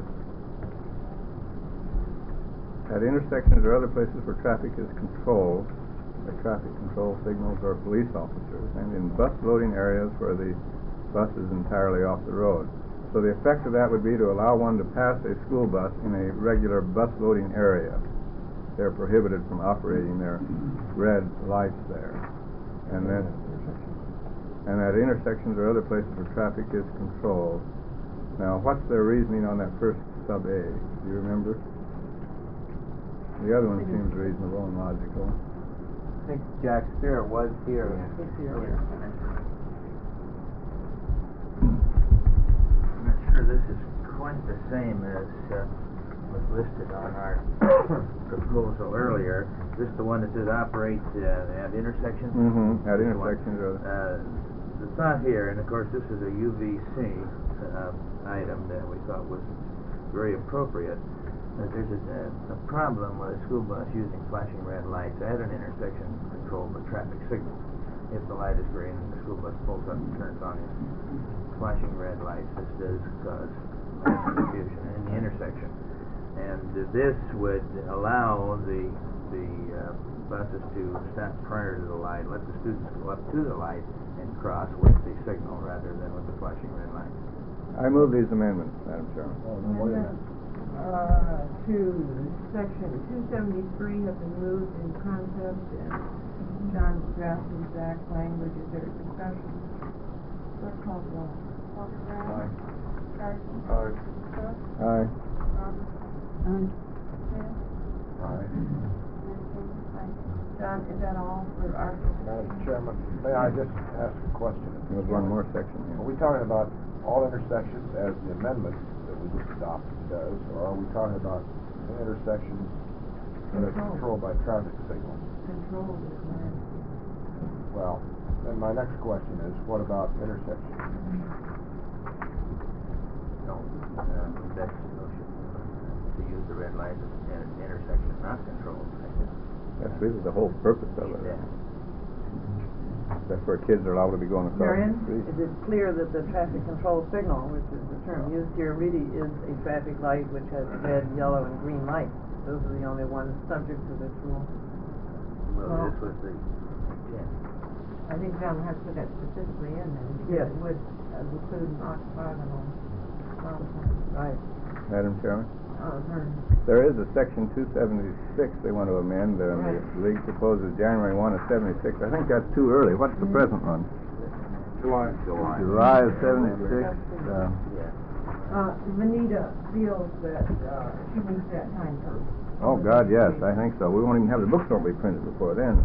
at intersections or other places where traffic is controlled by traffic control signals or police officers, and in bus loading areas where the bus is entirely off the road. So the effect of that would be to allow one to pass a school bus in a regular bus loading area. They're prohibited from operating their red lights there. And at intersections or other places where traffic is controlled. Now, what's their reasoning on that first sub A? Do you remember? The other one seems reasonable and logical. I think Jack Spear was here earlier. I'm not sure this is quite the same as was listed on our proposal earlier. Is this the one that says operate at intersections? Mm-hmm. At intersections or other. The thought here, and of course this is a UVC item that we thought was very appropriate, that there's a problem with a school bus using flashing red lights at an intersection controlled by traffic signals. If the light is green and the school bus pulls up and turns on his flashing red lights, this does cause mass confusion in the intersection. And this would allow the buses to stop prior to the light, let the students go up to the light and cross with the signal rather than with the flashing red light. I move these amendments, Madam Chairman. To section 273 have been moved in concept, and John drafted the exact language. Is there discussion? Clerk call the roll. Aye. Aye. Aye. John, is that all for Article? Madam Chairman, may I just ask a question? There's one more section Are here. we talking about all intersections as the amendment that we just adopted does, or are we talking about intersections that are controlled by traffic signals? Controlled is my Well, then my next question is, what about intersections? No, that's the notion to use the red light at an intersection not controlled. That's really the whole purpose of it. Yeah. That's where kids are allowed to be going across Marion? the street. Is it clear that the traffic control signal, which is the term used here, really is a traffic light which has red, yellow, and green lights? Those are the only ones subject to this rule. Well, this was the intent. I think John has put that specifically in there, because Yes. it would include an octagonal stop sign. Right. Madam Chairman? Vern. There is a section 276 they want to amend. The League proposes January 1 of 76. I think that's too early. What's the present one? July. July of 76. Vanita feels that she needs that time first. Oh, God, yes, I think so. We won't even have the books won't be printed before then.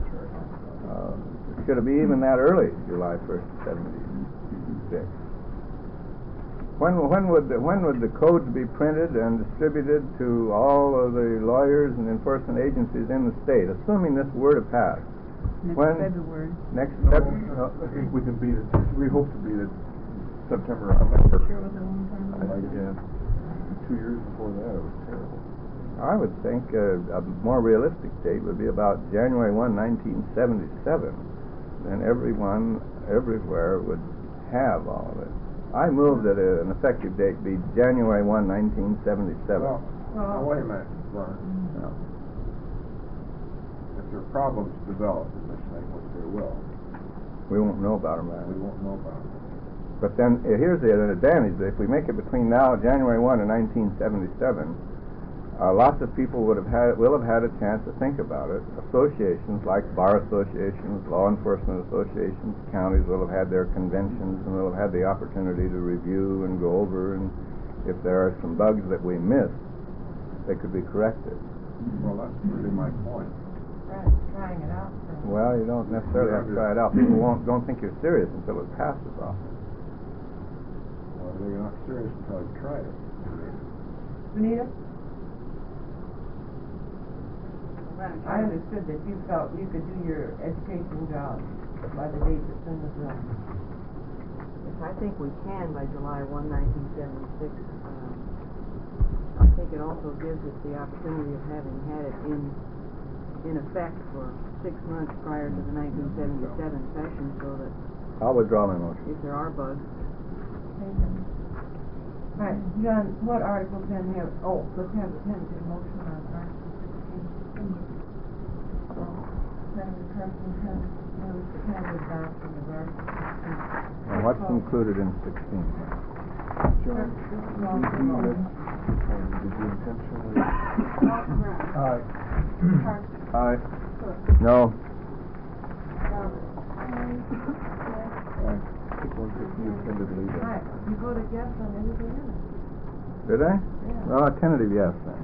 Should it be even that early, July 1st, 76? When would the codes be printed and distributed to all of the lawyers and enforcement agencies in the state, assuming this were to pass? Next When? February. Next No, February? I think we can beat it, we hope to beat it September, October. Sure was a long time ago. Like, 2 years before that, it was terrible. I would think a more realistic date would be about January 1, 1977. Then everyone, everywhere would have all of it. I move that an effective date be January 1, 1977. Well, now wait a minute, Vern. No. If there are problems developed in this thing, which there will, We won't know about them, we won't know about it. But then, here's an advantage, that if we make it between now and January 1 and 1977, lots of people will have had a chance to think about it. Associations like bar associations, law enforcement associations, counties will have had their conventions and will have had the opportunity to review and go over, and if there are some bugs that we missed, they could be corrected. Well, that's really my point. Right, trying it out for. Well, you don't necessarily have to try it out. People don't think you're serious until it passes off. Well, they're not serious until I've tried it. Benita? I understood that you felt you could do your education job by the date that's in the bill. Yes, I think we can by July 1, 1976. I think it also gives us the opportunity of having had it in effect for 6 months prior to the 1977 session, so that I'll withdraw my motion. if there are bugs. All right, John, what articles then have, let's have a tentative motion on Article 16. Senator Carson has moved to tentative adoption of Article 16. And what's included in 16? John, did you intentionally? Aye. Aye. No. I think 150 is intended to leave it. All right, you voted yes on everything else. Did I? Yeah. Well, a tentative yes then.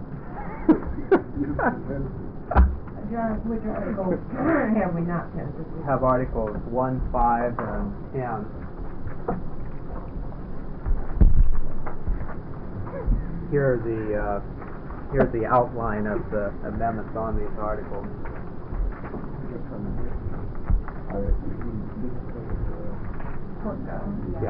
John, which articles have we not tentatively? Have Articles 1, 5, and 10. Here's the outline of the amendments on these articles. Yeah.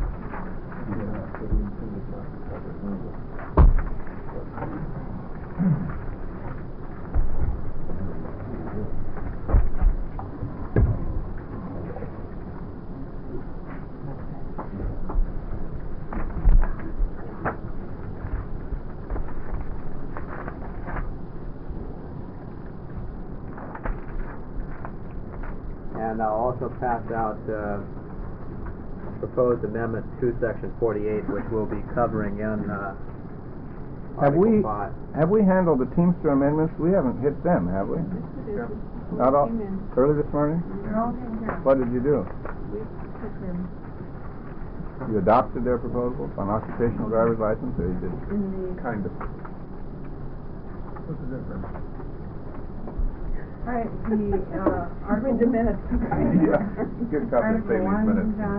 And I'll also pass out proposed amendment to Section 48, which we'll be covering in Article 5. Have we handled the Teamster amendments? We haven't hit them, have we? Not all? Early this morning? They're all taken care of. What did you do? We took them You adopted their proposals on occupational driver's license, or you did? in the, Kind of. What's the difference? All right, the, Article. the minutes. Yeah. Good copy of Article Bailey's 1, minutes. John.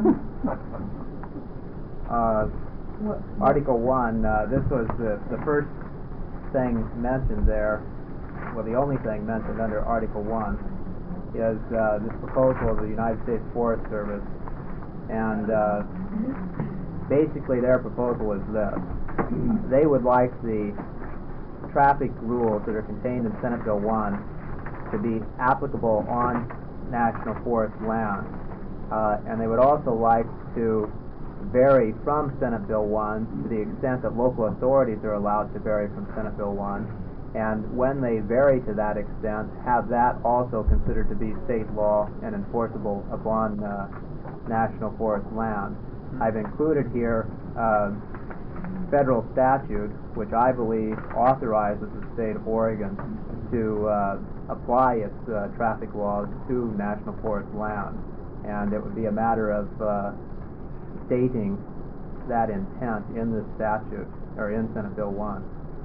What? Article 1, this was the first thing mentioned there, well, the only thing mentioned under Article 1 is this proposal of the United States Forest Service, and basically their proposal is this. They would like the traffic rules that are contained in Senate Bill 1 to be applicable on National Forest land, and they would also like to vary from Senate Bill 1 to the extent that local authorities are allowed to vary from Senate Bill 1, and when they vary to that extent, have that also considered to be state law and enforceable upon National Forest land. I've included here federal statute, which I believe authorizes the state of Oregon to apply its traffic laws to National Forest land, and it would be a matter of stating that intent in this statute, or in Senate Bill 1.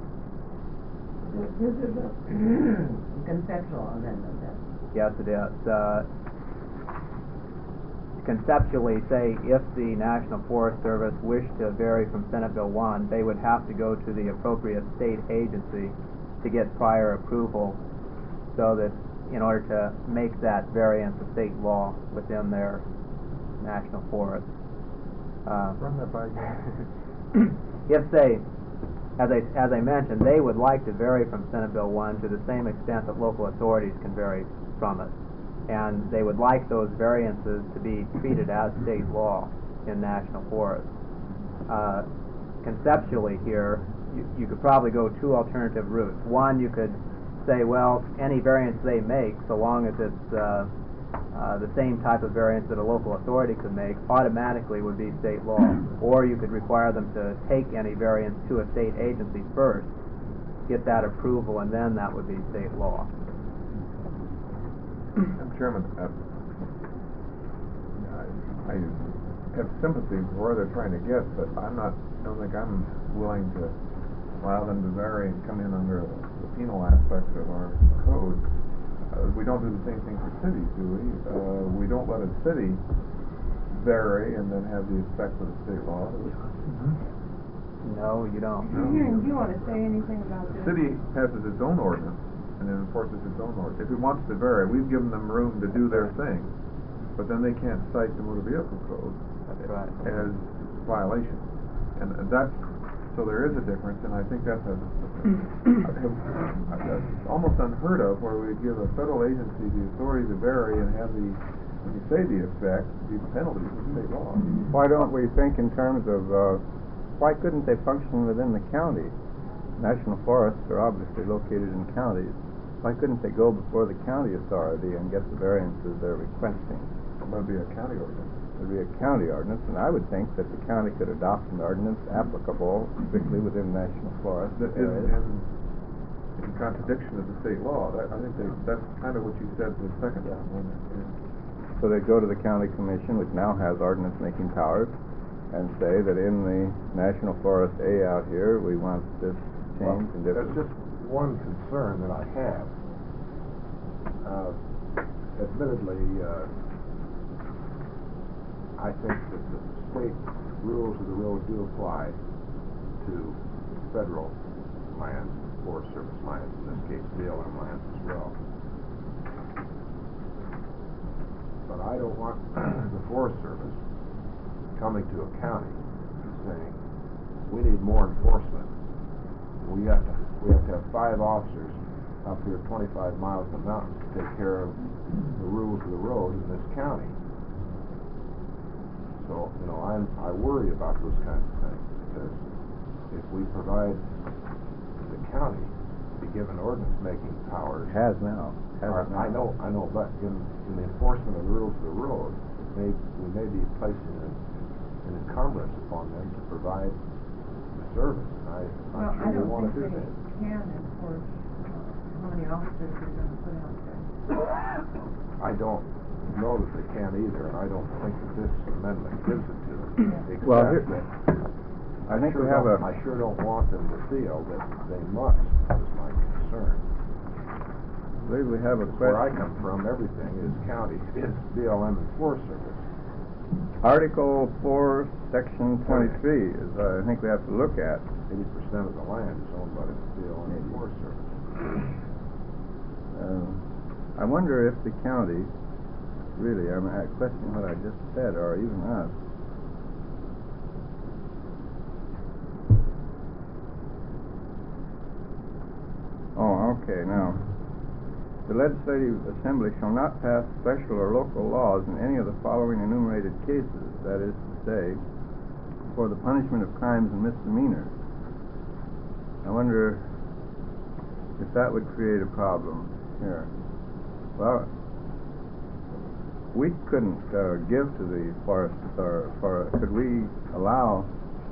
This is a conceptual amendment then. Yes, it is. conceptually say if the National Forest Service wished to vary from Senate Bill 1, they would have to go to the appropriate state agency to get prior approval, so that in order to make that variance a state law within their national forest. Run that by again. If they, as I mentioned, they would like to vary from Senate Bill 1 to the same extent that local authorities can vary from it. And they would like those variances to be treated as state law in national forests. Conceptually here, you could probably go two alternative routes. One, you could say, well, any variance they make, so long as it's the same type of variance that a local authority could make, automatically would be state law. Or you could require them to take any variance to a state agency first, get that approval, and then that would be state law. Madam Chairman, I have sympathy for where they're trying to get, but don't think I'm willing to allow them to vary and come in under the penal aspects of our code. We don't do the same thing for cities, do we? We don't let a city vary and then have the effect of the state law. No, you don't. Do you want to say anything about The this? city passes its own ordinance and then enforces its own ordinance. If it wants to vary, we've given them room to do their thing, but then they can't cite the motor vehicle code That's right. as violation. And that's, so there is a difference, and I think that's almost unheard of, where we give a federal agency the authority to vary and have the, when you say the effect, the penalties of state law. Why don't we think in terms of, why couldn't they function within the county? National forests are obviously located in counties. Why couldn't they go before the county authority and get the variances they're requesting? It might be a county ordinance. It would be a county ordinance, and I would think that the county could adopt an ordinance applicable strictly within national forests. That is in contradiction of the state law. I think that's kind of what you said the second one. So they go to the county commission, which now has ordinance making powers, and say that in the National Forest A out here, we want this change and different. That's just one concern that I have. Admittedly, I think that the state rules of the road do apply to federal lands, Forest Service lands, in this case BLM lands as well. But I don't want the Forest Service coming to a county and saying, we need more enforcement. We have to have 5 officers up here 25 miles in the mountains to take care of the rules of the road in this county. So, I worry about those kinds of things, because if we provide the county to give an ordinance making powers. It has now. I know, but in the enforcement of the rules of the road, we may be placing an encumbrance upon them to provide the service. I'm Well, sure I they don't want to think do they that. can enforce how many officers they're going to put out there. I don't know that they can either, and I don't think that this amendment gives it to them. Except Well, that I think we have I sure don't want them to feel that they must, is my concern. I believe we have a Where I question. come from, everything is county, is BLM and Forest Service. Article 4, Section 23 is, I think we have to look at. 80% of the land is owned by the BLM and Forest Service. I wonder if the county, really, I question what I just said, or even us. Oh, okay, now. The Legislative Assembly shall not pass special or local laws in any of the following enumerated cases, that is to say, for the punishment of crimes and misdemeanors. I wonder if that would create a problem here. Well, we couldn't give to the forest or could we allow,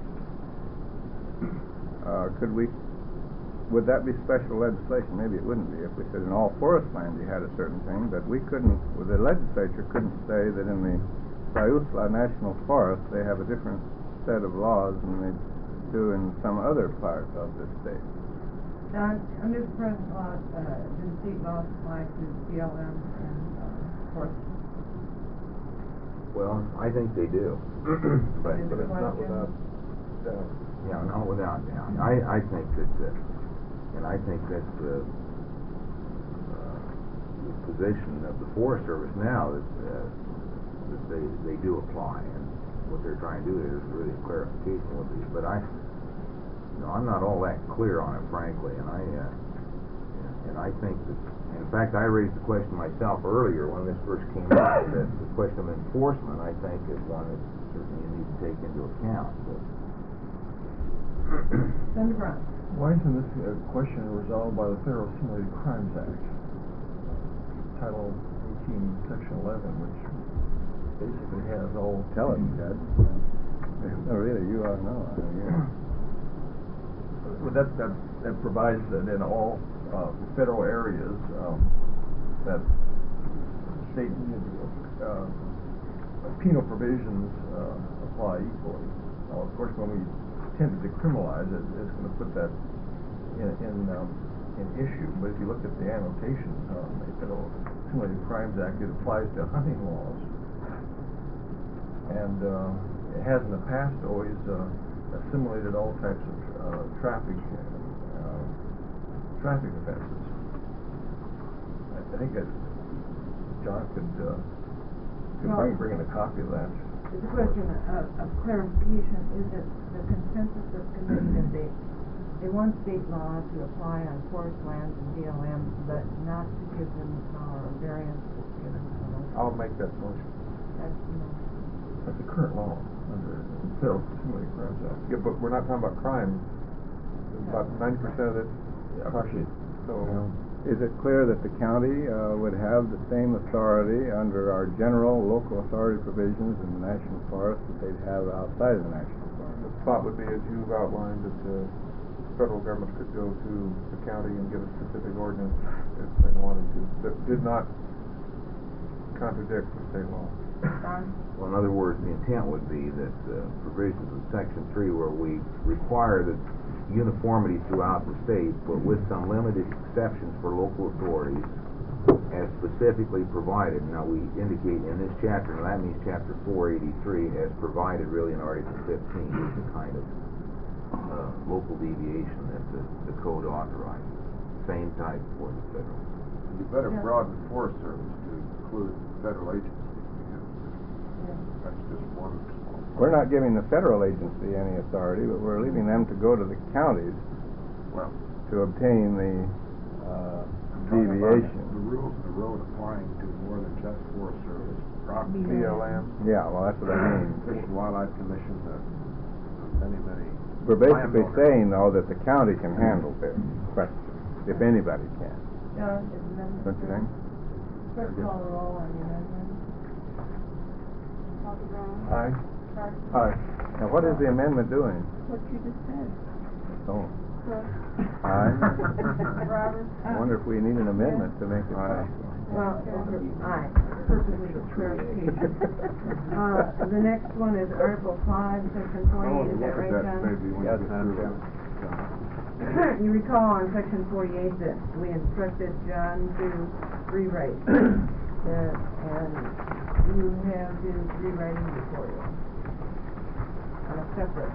would that be special legislation? Maybe it wouldn't be if we said in all forest land you had a certain thing, but we couldn't, the legislature couldn't say that in the Sayusla National Forest they have a different set of laws than they do in some other part of the state. Now, under the present law, the state law applies to BLM and forest. Well, I think they do. But Is the it's not question- without doubt. yeah, not without doubt. I think that, and I think that the position of the Forest Service now that they do apply, and what they're trying to do is really a clarification of these. But I'm not all that clear on it, frankly, and I think that, in fact, I raised the question myself earlier when this first came up, that the question of enforcement, I think, is one that certainly you need to take into account. But Senator Brown? Why isn't this question resolved by the Federal Simulated Crimes Act, Title 18, Section 11, which basically has all... Tell us, Judge. No, really, you ought to know. Well, that provides that in all federal areas that state penal provisions apply equally. Now, of course, when we tend to decriminalize it, it's going to put that in issue. But if you look at the annotations on the Federal Simulated Crimes Act, it applies to hunting laws, and it has in the past always assimilated all types of traffic offenses. I think that John could bring in a copy of that. It's a question of clarification. Is it the consensus of the committee that they want state law to apply on forest lands and BLM, but not to give them the power of variance that's given to them? I'll make that motion. That's the current law under the Federal Simulated Crimes Act. Yeah, but we're not talking about crime. About 90% of it. So, Is it clear that the county would have the same authority under our general local authority provisions in the national forest that they'd have outside of the national forest? the thought would be, as you've outlined, that the federal government could go to the county and get a specific ordinance if they wanted to, that did not contradict the state law. well, in other words, the intent would be that provisions of Section 3 where we require that uniformity throughout the state, but with some limited exceptions for local authorities, as specifically provided. Now, we indicate in this chapter, and that means Chapter 483, as provided really in Article 15, is the kind of local deviation that the code authorizes. Same type for the federal. You better broaden the Forest Service to include federal agencies, because that's just one small. We're not giving the federal agency any authority, but we're leaving them to go to the counties Well, to obtain the deviation. the rules of the road applying to more than just Forest Service, property, BLM, Yeah, well, that's what I mean. Fish and Wildlife Commission, many. We're basically landowners. saying, though, that the county can handle this question, if anybody can. John, is amendment? Don't you think? Clerk call the roll on the amendment. Bobby Brown? Aye. Carson? Aye. Now, what is the amendment doing? What you just said. Oh, Cook? Aye. Roberts? I wonder if we need an amendment to make it possible. Well, aye, perfectly clarification. The next one is Article 5, Section 48, is that right, John? Yes, Madam Chairman. You recall on Section 48 that we instructed John to rewrite, and you have his rewriting before you on a separate.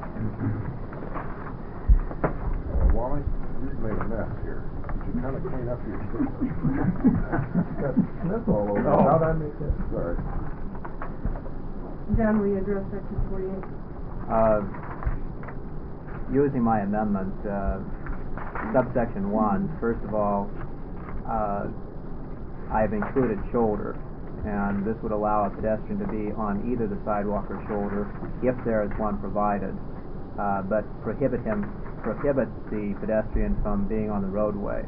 Wally, you've made a mess here. You kind of clean up your That's all over. Oh. How'd I make that? Sorry. John, will you address Section 48? Using my amendment, subsection 1, first of all, I've included shoulder, and this would allow a pedestrian to be on either the sidewalk or shoulder if there is one provided, but prohibits the pedestrian from being on the roadway.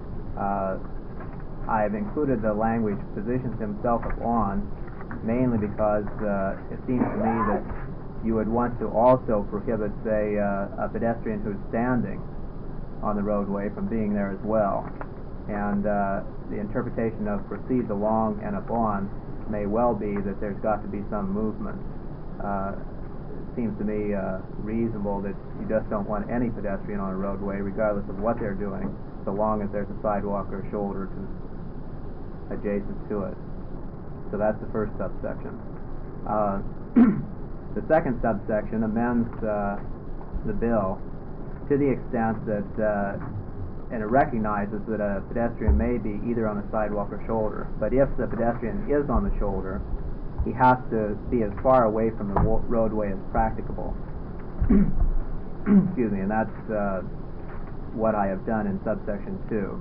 I've included the language positions himself upon, mainly because it seems to me that you would want to also prohibit, say, a pedestrian who's standing on the roadway from being there as well. And the interpretation of proceeds along and upon may well be that there's got to be some movement. It seems to me reasonable that you just don't want any pedestrian on a roadway, regardless of what they're doing, so long as there's a sidewalk or shoulder adjacent to it. So that's the first subsection. The second subsection amends the bill to the extent that and it recognizes that a pedestrian may be either on a sidewalk or shoulder. But if the pedestrian is on the shoulder, he has to be as far away from the roadway as practicable. Excuse me, and that's what I have done in subsection 2.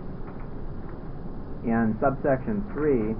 In subsection 3,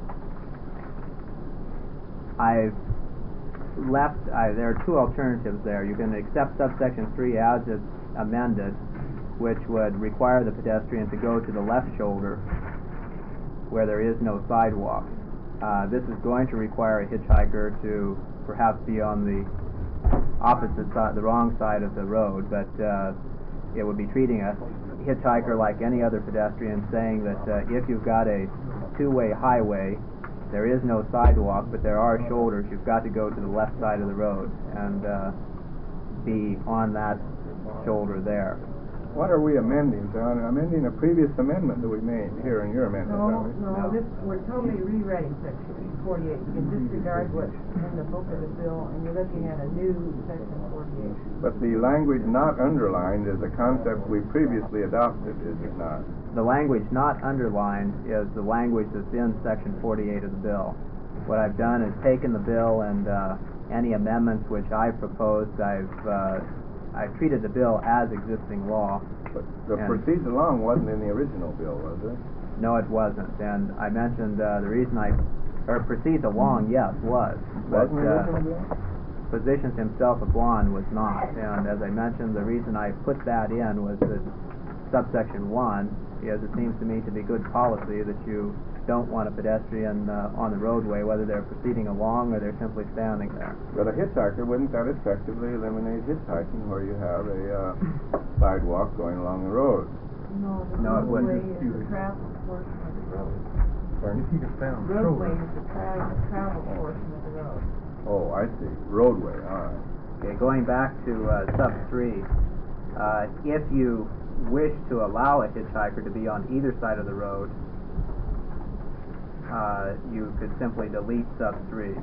I've left, there are two alternatives there. You can accept subsection 3 as it's amended, which would require the pedestrian to go to the left shoulder where there is no sidewalk. This is going to require a hitchhiker to perhaps be on the opposite side, the wrong side of the road, but it would be treating a hitchhiker like any other pedestrian, saying that if you've got a two-way highway, there is no sidewalk, but there are shoulders, you've got to go to the left side of the road and be on that shoulder there. What are we amending, John? Amending a previous amendment that we made here in your amendment, aren't we? No, we're totally rewriting section 48. You can disregard what's in the book of the bill, and you're looking at a new section 48. But the language not underlined is a concept we previously adopted, is it not? The language not underlined is the language that's in section 48 of the bill. What I've done is taken the bill and any amendments which I proposed, I've treated the bill as existing law. But the proceeds along wasn't in the original bill, was it? No, it wasn't. And I mentioned the reason proceeds along, yes, was. But Wasn't the original bill? positions himself upon was not. And as I mentioned, the reason I put that in was that subsection 1 is, it seems to me to be good policy that you don't want a pedestrian on the roadway, whether they're proceeding along or they're simply standing there. But a hitchhiker, wouldn't that effectively eliminate hitchhiking where you have a sidewalk going along the road? No, No, it roadway wouldn't. is the travel portion of the road. If he gets down the Roadway shoulder. is the travel portion of the road. Oh, I see. Roadway, all right. Okay, going back to sub 3, if you wish to allow a hitchhiker to be on either side of the road, you could simply delete sub 3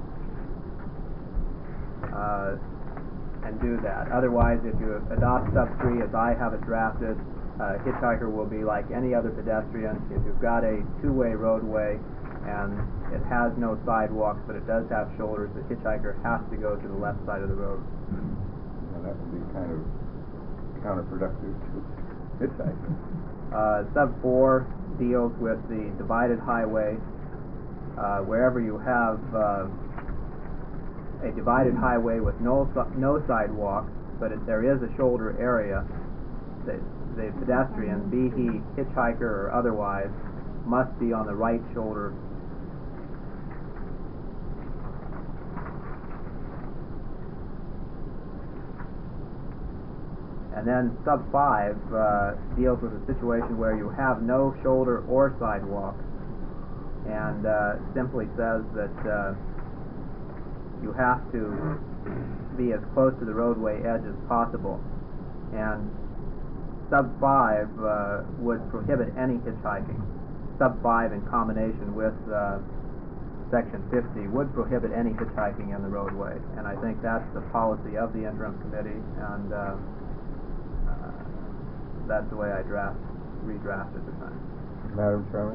and do that. Otherwise, if you adopt sub 3 as I have it drafted, hitchhiker will be like any other pedestrian. If you've got a two-way roadway and it has no sidewalks but it does have shoulders, the hitchhiker has to go to the left side of the road. Well, that would be kind of counterproductive to hitchhiking. Sub 4 deals with the divided highway. Wherever you have a divided highway with no sidewalks, but there is a shoulder area, the pedestrian, be he hitchhiker or otherwise, must be on the right shoulder. And then sub 5 deals with a situation where you have no shoulder or sidewalk, and simply says that you have to be as close to the roadway edge as possible. And sub 5 would prohibit any hitchhiking. Sub 5 in combination with section 50 would prohibit any hitchhiking in the roadway, and I think that's the policy of the interim committee, and that's the way I redrafted the time. Madam Chairman?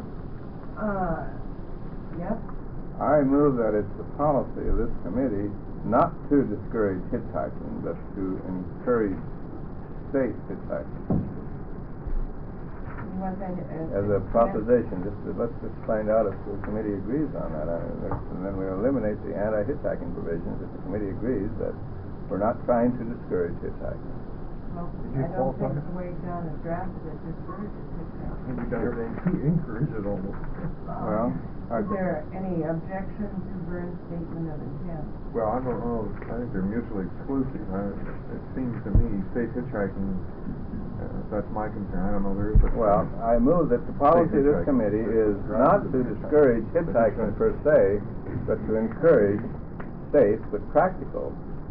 Yes? I move that it's the policy of this committee not to discourage hitchhiking, but to encourage safe hitchhiking. You want that As a proposition, let's just find out if the committee agrees on that, and then we'll eliminate the anti-hitchhiking provisions if the committee agrees that we're not trying to discourage hitchhiking. Well, Did you I don't qualify think it? the way John has drafted it discourages hitchhiking. We got everything to encourage it almost. Well, Is there any objection to Vern's statement of intent? Well, I don't know, I think they're mutually exclusive. It seems to me safe hitchhiking, that's my concern, I don't know, there is a... well, I move that the policy of this committee is not to discourage hitchhiking per se, but to encourage safe but practical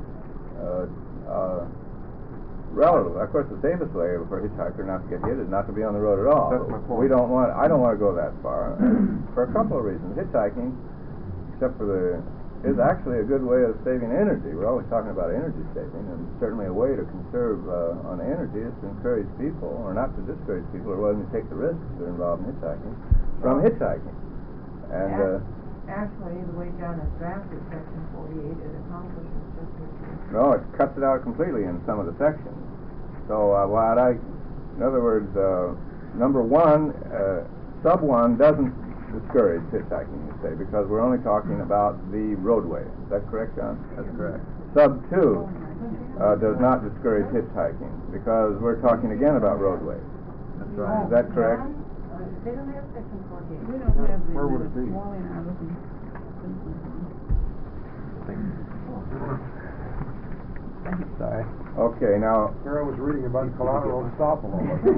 relative. Of course, the safest way for a hitchhiker not to get hit is not to be on the road at all. That's my point. I don't want to go that far for a couple of reasons. Hitchhiking, except for the is actually a good way of saving energy. We're always talking about energy saving, and certainly a way to conserve on energy is to encourage people, or not to discourage people, or willing to take the risks that are involved in hitchhiking, from hitchhiking. And Actually, the way John has drafted section 48, it accomplishes just what you... no, it cuts it out completely in some of the sections. So in other words, number one, sub 1 doesn't discourage hitchhiking, you say, because we're only talking about the roadway. Is that correct, John? That's correct. Sub 2 does not discourage hitchhiking, because we're talking again about roadways. That's right. Is that correct? They don't have section 48. We don't have the Where would it be? Wally and I looking. Sorry. Okay, now... Here I was reading about collateral estoppel.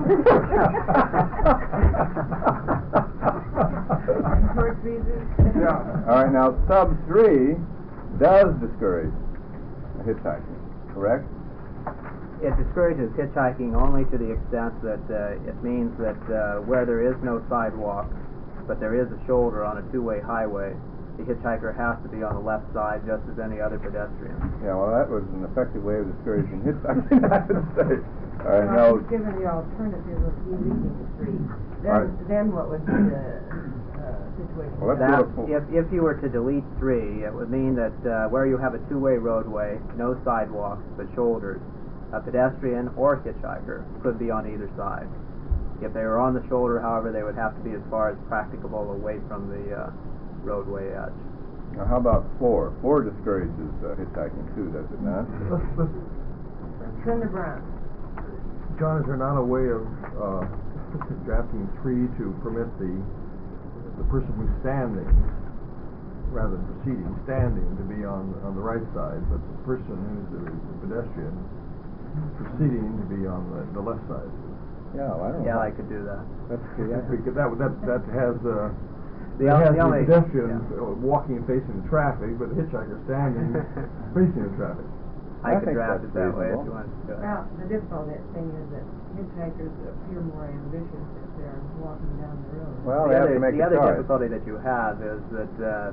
Court visas. Yeah. All right, now sub 3 does discourage hitchhiking, correct? It discourages hitchhiking only to the extent that it means that where there is no sidewalk, but there is a shoulder on a two-way highway, the hitchhiker has to be on the left side just as any other pedestrian. Yeah, well, that was an effective way of discouraging hitchhiking, I would say. All right, now... Given the alternative of deleting the street, Right. then what would be the situation? Well, let's That, do a if you were to delete 3, it would mean that where you have a two-way roadway, no sidewalks, but shoulders, a pedestrian or hitchhiker could be on either side. If they were on the shoulder, however, they would have to be as far as practicable away from the roadway edge. Now, how about 4? 4 discourages hitchhiking too, does it not? Senator Brown. John, is there not a way of drafting 3 to permit the person who's standing, rather than proceeding, standing, to be on the right side, but the person who's the pedestrian proceeding to be on the left side? Yeah, well, I don't know. Yeah, I could do that. That's Because that has the only pedestrian walking and facing the traffic, but the hitchhiker standing facing the traffic. I think could draft that's it that way if reasonable. you wanted to do it. Well, the difficult thing is that hitchhikers appear more ambitious if they're walking down the road. Well, they have to make The a other choice. difficulty that you have is that,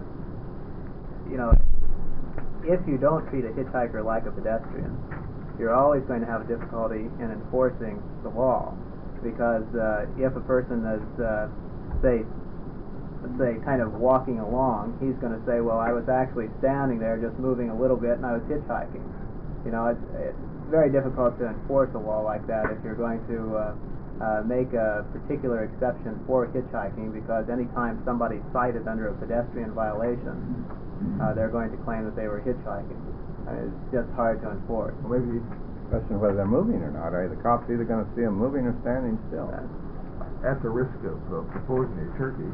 if you don't treat a hitchhiker like a pedestrian, you're always going to have a difficulty in enforcing the law. Because if a person is, let's say, kind of walking along, he's going to say, well, I was actually standing there just moving a little bit and I was hitchhiking. It's very difficult to enforce a law like that if you're going to make a particular exception for hitchhiking, because anytime somebody's cited under a pedestrian violation, they're going to claim that they were hitchhiking. It's just hard to enforce. Well, maybe Question of whether they're moving or not. Are the cops either going to see them moving or standing still? at the risk of proposing a turkey,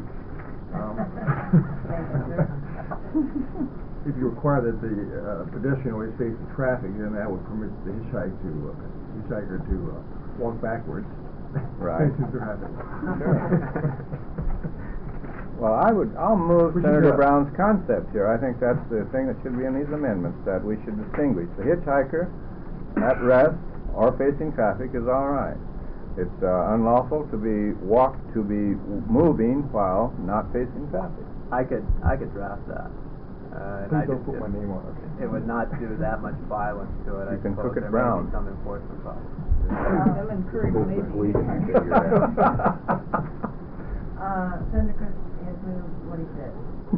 if you require that the pedestrian always face the traffic, then that would permit the hitchhiker to walk backwards, Right. facing traffic. Well, I'll move We should Senator do it. Brown's concept here. I think that's the thing that should be in these amendments, that we should distinguish. The hitchhiker at rest or facing traffic is all right. It's unlawful to be moving while not facing traffic. I could draft that. And Please don't put my name on it. It would not do that much violence to it. You I can suppose cook it there brown. may be some enforcement problem. I'll encourage maybe. Senator Chris has moved what he said.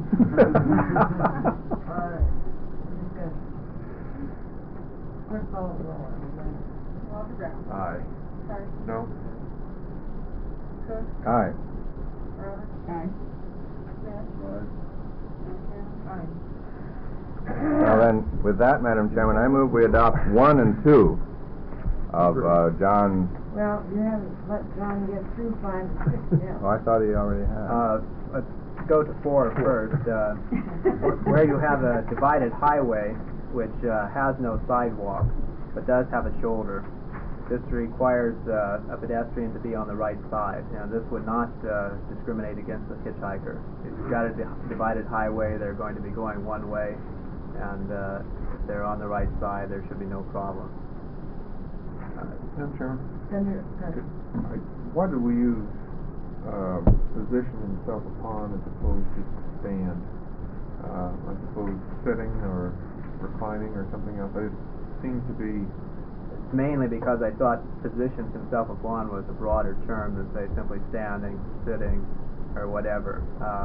Discussion. Clerk call the roll. Walter Brown. Aye. Carson. No? Cook. Aye. Roberts. Aye. Smith. Aye. Now then, with that, Madam Chairman, I move we adopt 1 and 2 of John. Well, you haven't let John get through 5 and 6 yet. Oh, I thought he already had. Let's go to 4 first. Where you have a divided highway which has no sidewalk but does have a shoulder, this requires a pedestrian to be on the right side. Now, this would not discriminate against the hitchhiker. If you've got a divided highway, they're going to be going one way, and if they're on the right side, there should be no problem. Madam Chairman, Senator Carson. why do we use position himself upon as opposed to stand? I suppose sitting or reclining or something else. It seems to be, Mainly because I thought positions himself upon was a broader term than, say, simply standing, sitting, or whatever.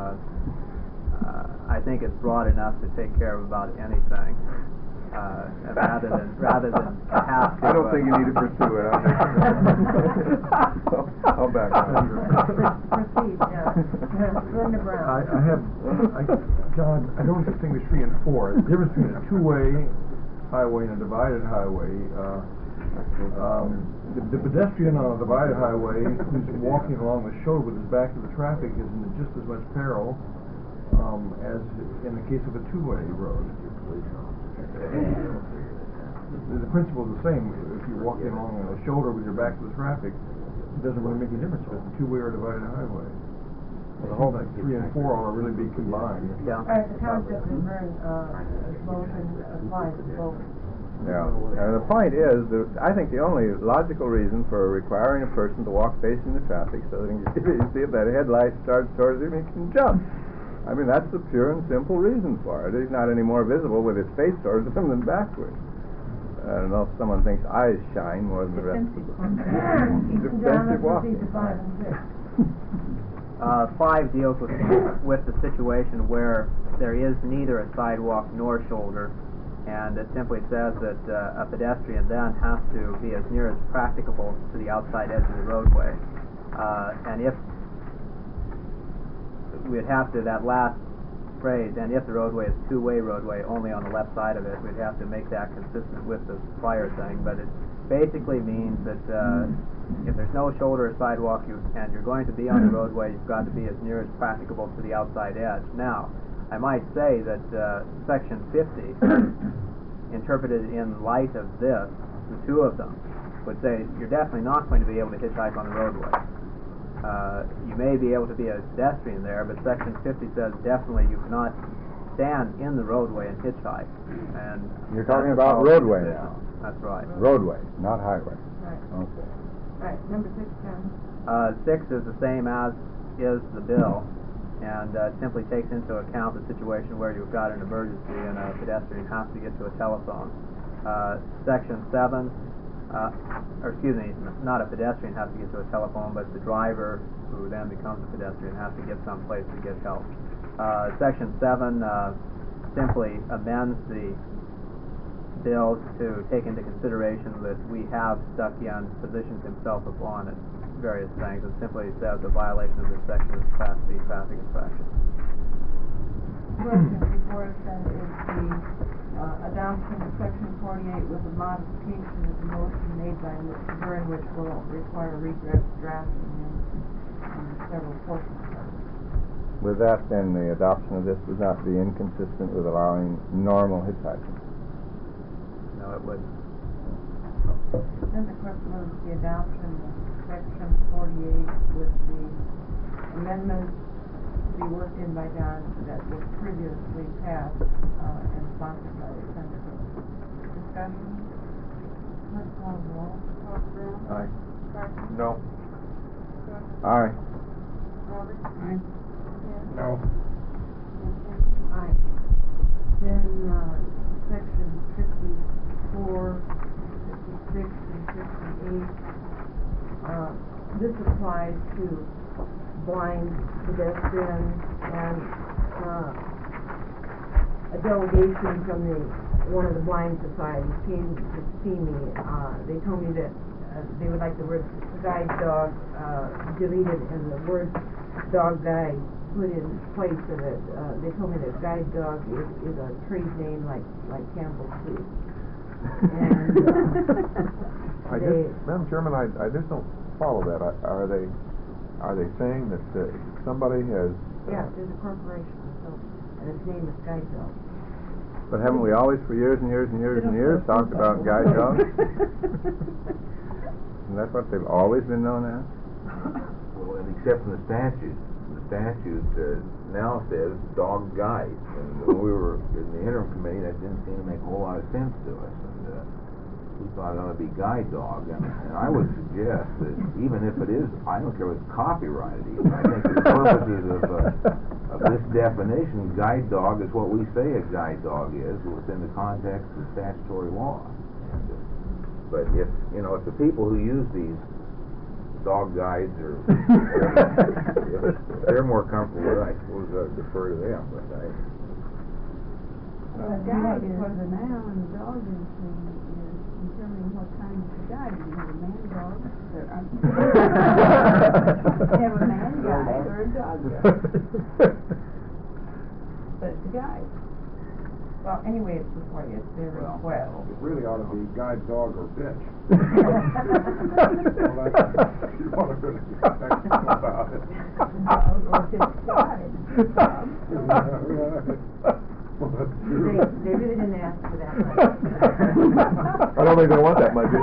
I think it's broad enough to take care of about anything. And rather than have to. I don't think you need to pursue it. I'll back out. Proceed, Linda Brown. John, I don't distinguish 3 and 4. The difference between a two-way highway and a divided highway. The pedestrian on a divided highway who's walking along the shoulder with his back to the traffic is in just as much peril as in the case of a two-way road. The principle is the same. If you're walking along a shoulder with your back to the traffic, it doesn't really make a difference if it's a two-way or a divided highway. Well, the whole like 3 and 4 ought to really be combined. Yeah. All right, the Township of Vern, motion applies to both. Yeah, and the point is, I think the only logical reason for requiring a person to walk facing the traffic so that if you see if that headlight starts towards him, he can jump. I mean, that's the pure and simple reason for it. He's not any more visible with his face towards him than backwards. I don't know if someone thinks eyes shine more than the rest of them. Defensive walking. 5 deals with the situation where there is neither a sidewalk nor shoulder, and it simply says that a pedestrian then has to be as near as practicable to the outside edge of the roadway. And if we'd have to, that last phrase, and if the roadway is two-way roadway only on the left side of it, we'd have to make that consistent with the prior thing. But it basically means that if there's no shoulder or sidewalk and you're going to be on the roadway, you've got to be as near as practicable to the outside edge. Now, I might say that Section 50, interpreted in light of this, the two of them, would say you're definitely not going to be able to hitchhike on the roadway. You may be able to be a pedestrian there, but Section 50 says definitely you cannot stand in the roadway and hitchhike. And you're talking about roadway now. That's right. Roadway, not highway. Right. Okay. Right, number 6, John. 6 is the same as is the bill, and simply takes into account the situation where you've got an emergency and a pedestrian has to get to a telephone. Section 7, or excuse me, not a pedestrian has to get to a telephone, but the driver, who then becomes a pedestrian, has to get someplace to get help. Section 7 simply amends the bill to take into consideration that we have stuck in positions himself upon at various things. It simply says a violation of this section is Class B traffic infraction. Question before us then is the adoption of Section 48 with a modification of the motion made by Mr. Byrne, which will require redrafting in several portions of it. With that, then, the adoption of this would not be inconsistent with allowing normal hitchhiking. No, it wouldn't. Then the question was the adoption of Section 48 with the amendments to be worked in by John that was previously passed and sponsored by the Senator. Discussion? Let's call the roll. Aye. No. Aye. Robert? Aye. No. Aye. Then Section 54, 56, and 58. This applies to blind pedestrians, and a delegation from one of the blind societies came to see me. They told me that they would like the word guide dog deleted and the word dog guide put in place of it. They told me that guide dog is a trade name like Campbell Soup. And Madam Chairman, I just don't follow that. Are they saying that somebody has? Yeah, there's a corporation, and its name is Guide Dog. But haven't we always, for years and years and years and years, talked about guide dogs? And that's what they've always been known as? Well, and except in the statute. The statute now says dog guide. And when we were in the interim committee, that didn't seem to make a whole lot of sense to us. And we thought it ought to be guide dog, and I would suggest that even if it is, I don't care if it's copyrighted even, I think for the purposes of this definition, guide dog is what we say a guide dog is within the context of statutory law. But if the people who use these dog guides or if they're more comfortable with it, I suppose I'd defer to them, but A guide for the noun and the dog is determining what kind of guide. You have a man dog, you have a man guide or a dog guide. But it's a guide. Well, anyway, it's before you, it's very well. It really ought to be guide dog or bitch. You want to really be technical about it. Or just guide. They really didn't ask for that much. I don't think they want that much.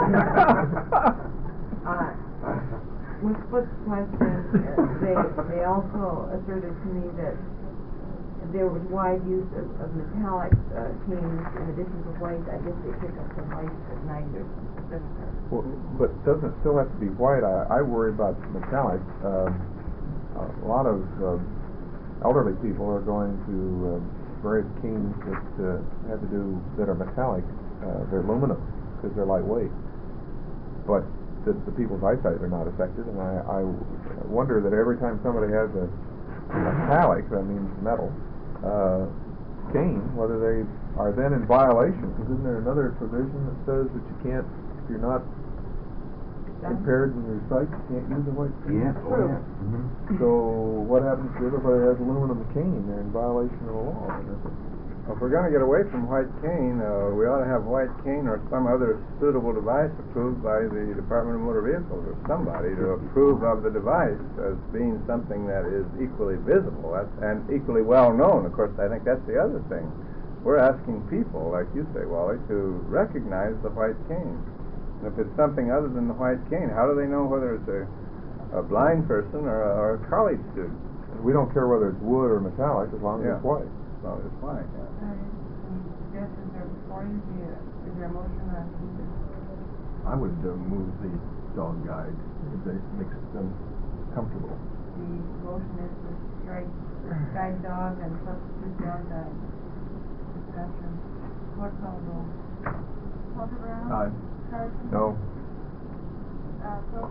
With Foot's question, they also asserted to me that there was wide use of metallic teams in addition to white. I guess they pick up some white at night or something. Well, but doesn't it still have to be white? I worry about metallic. A lot of elderly people are going to various canes that are metallic. They're aluminum because they're lightweight. But the people's eyesight are not affected, and I wonder that every time somebody has a metallic, that means metal, cane, whether they are then in violation, because isn't there another provision that says that you can't, if you're not impaired in your sight, you can't use a white cane? yeah, oh yeah. Mm-hmm. So what happens if everybody has aluminum cane? They're in violation of the law. If we're going to get away from white cane, we ought to have white cane or some other suitable device approved by the Department of Motor Vehicles or somebody to approve of the device as being something that is equally visible and equally well known. Of course, I think that's the other thing. We're asking people, like you say, Wally, to recognize the white cane. And if it's something other than the white cane, how do they know whether it's a blind person or a college student? And we don't care whether it's wood or metallic as long as it's white. As long as it's white, yeah. Suggestions are before you. Is there a motion on either? I would move the dog guide if it makes them comfortable. The motion is to strike guide dog and substitute dog guide. Discussion. Clerk call the roll. Walter Brown? Aye. Carson? No. Cook?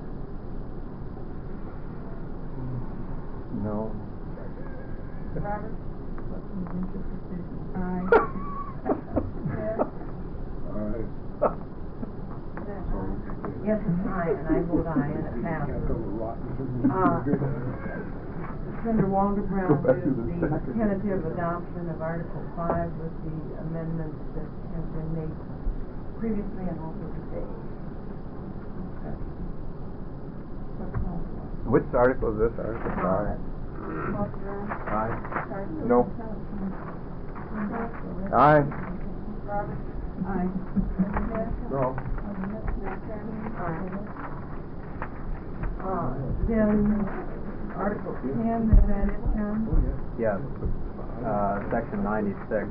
No. Robert? Aye. Yes, it's aye, and I vote aye, and it passes. Senator Walter Brown moves the tentative adoption of Article 5 with the amendments that have been made previously and also today. Which article is this? Article 5? Walter Brown? Aye. Carson? No. Aye. Robert? Aye. No. Then Article 10, is that it, John? Yes, section 96.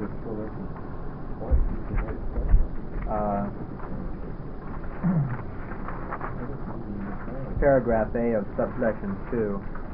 Paragraph A of subsection 2,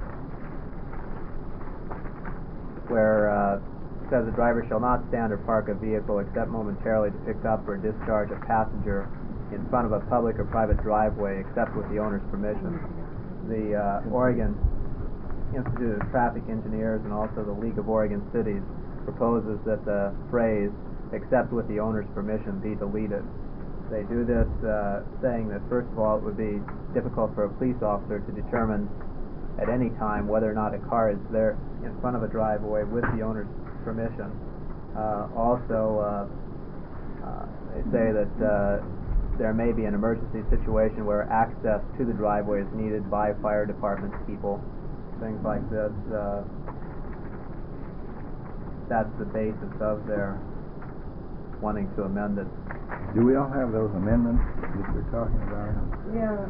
where it says the driver shall not stand or park a vehicle except momentarily to pick up or discharge a passenger in front of a public or private driveway except with the owner's permission. The Oregon Institute of Traffic Engineers and also the League of Oregon Cities proposes that the phrase except with the owner's permission be deleted. They do this saying that first of all it would be difficult for a police officer to determine at any time whether or not a car is there in front of a driveway with the owner's permission. They say that there may be an emergency situation where access to the driveway is needed by fire department people, things like this. That's the basis of their wanting to amend it. Do we all have those amendments that you're talking about? Yeah.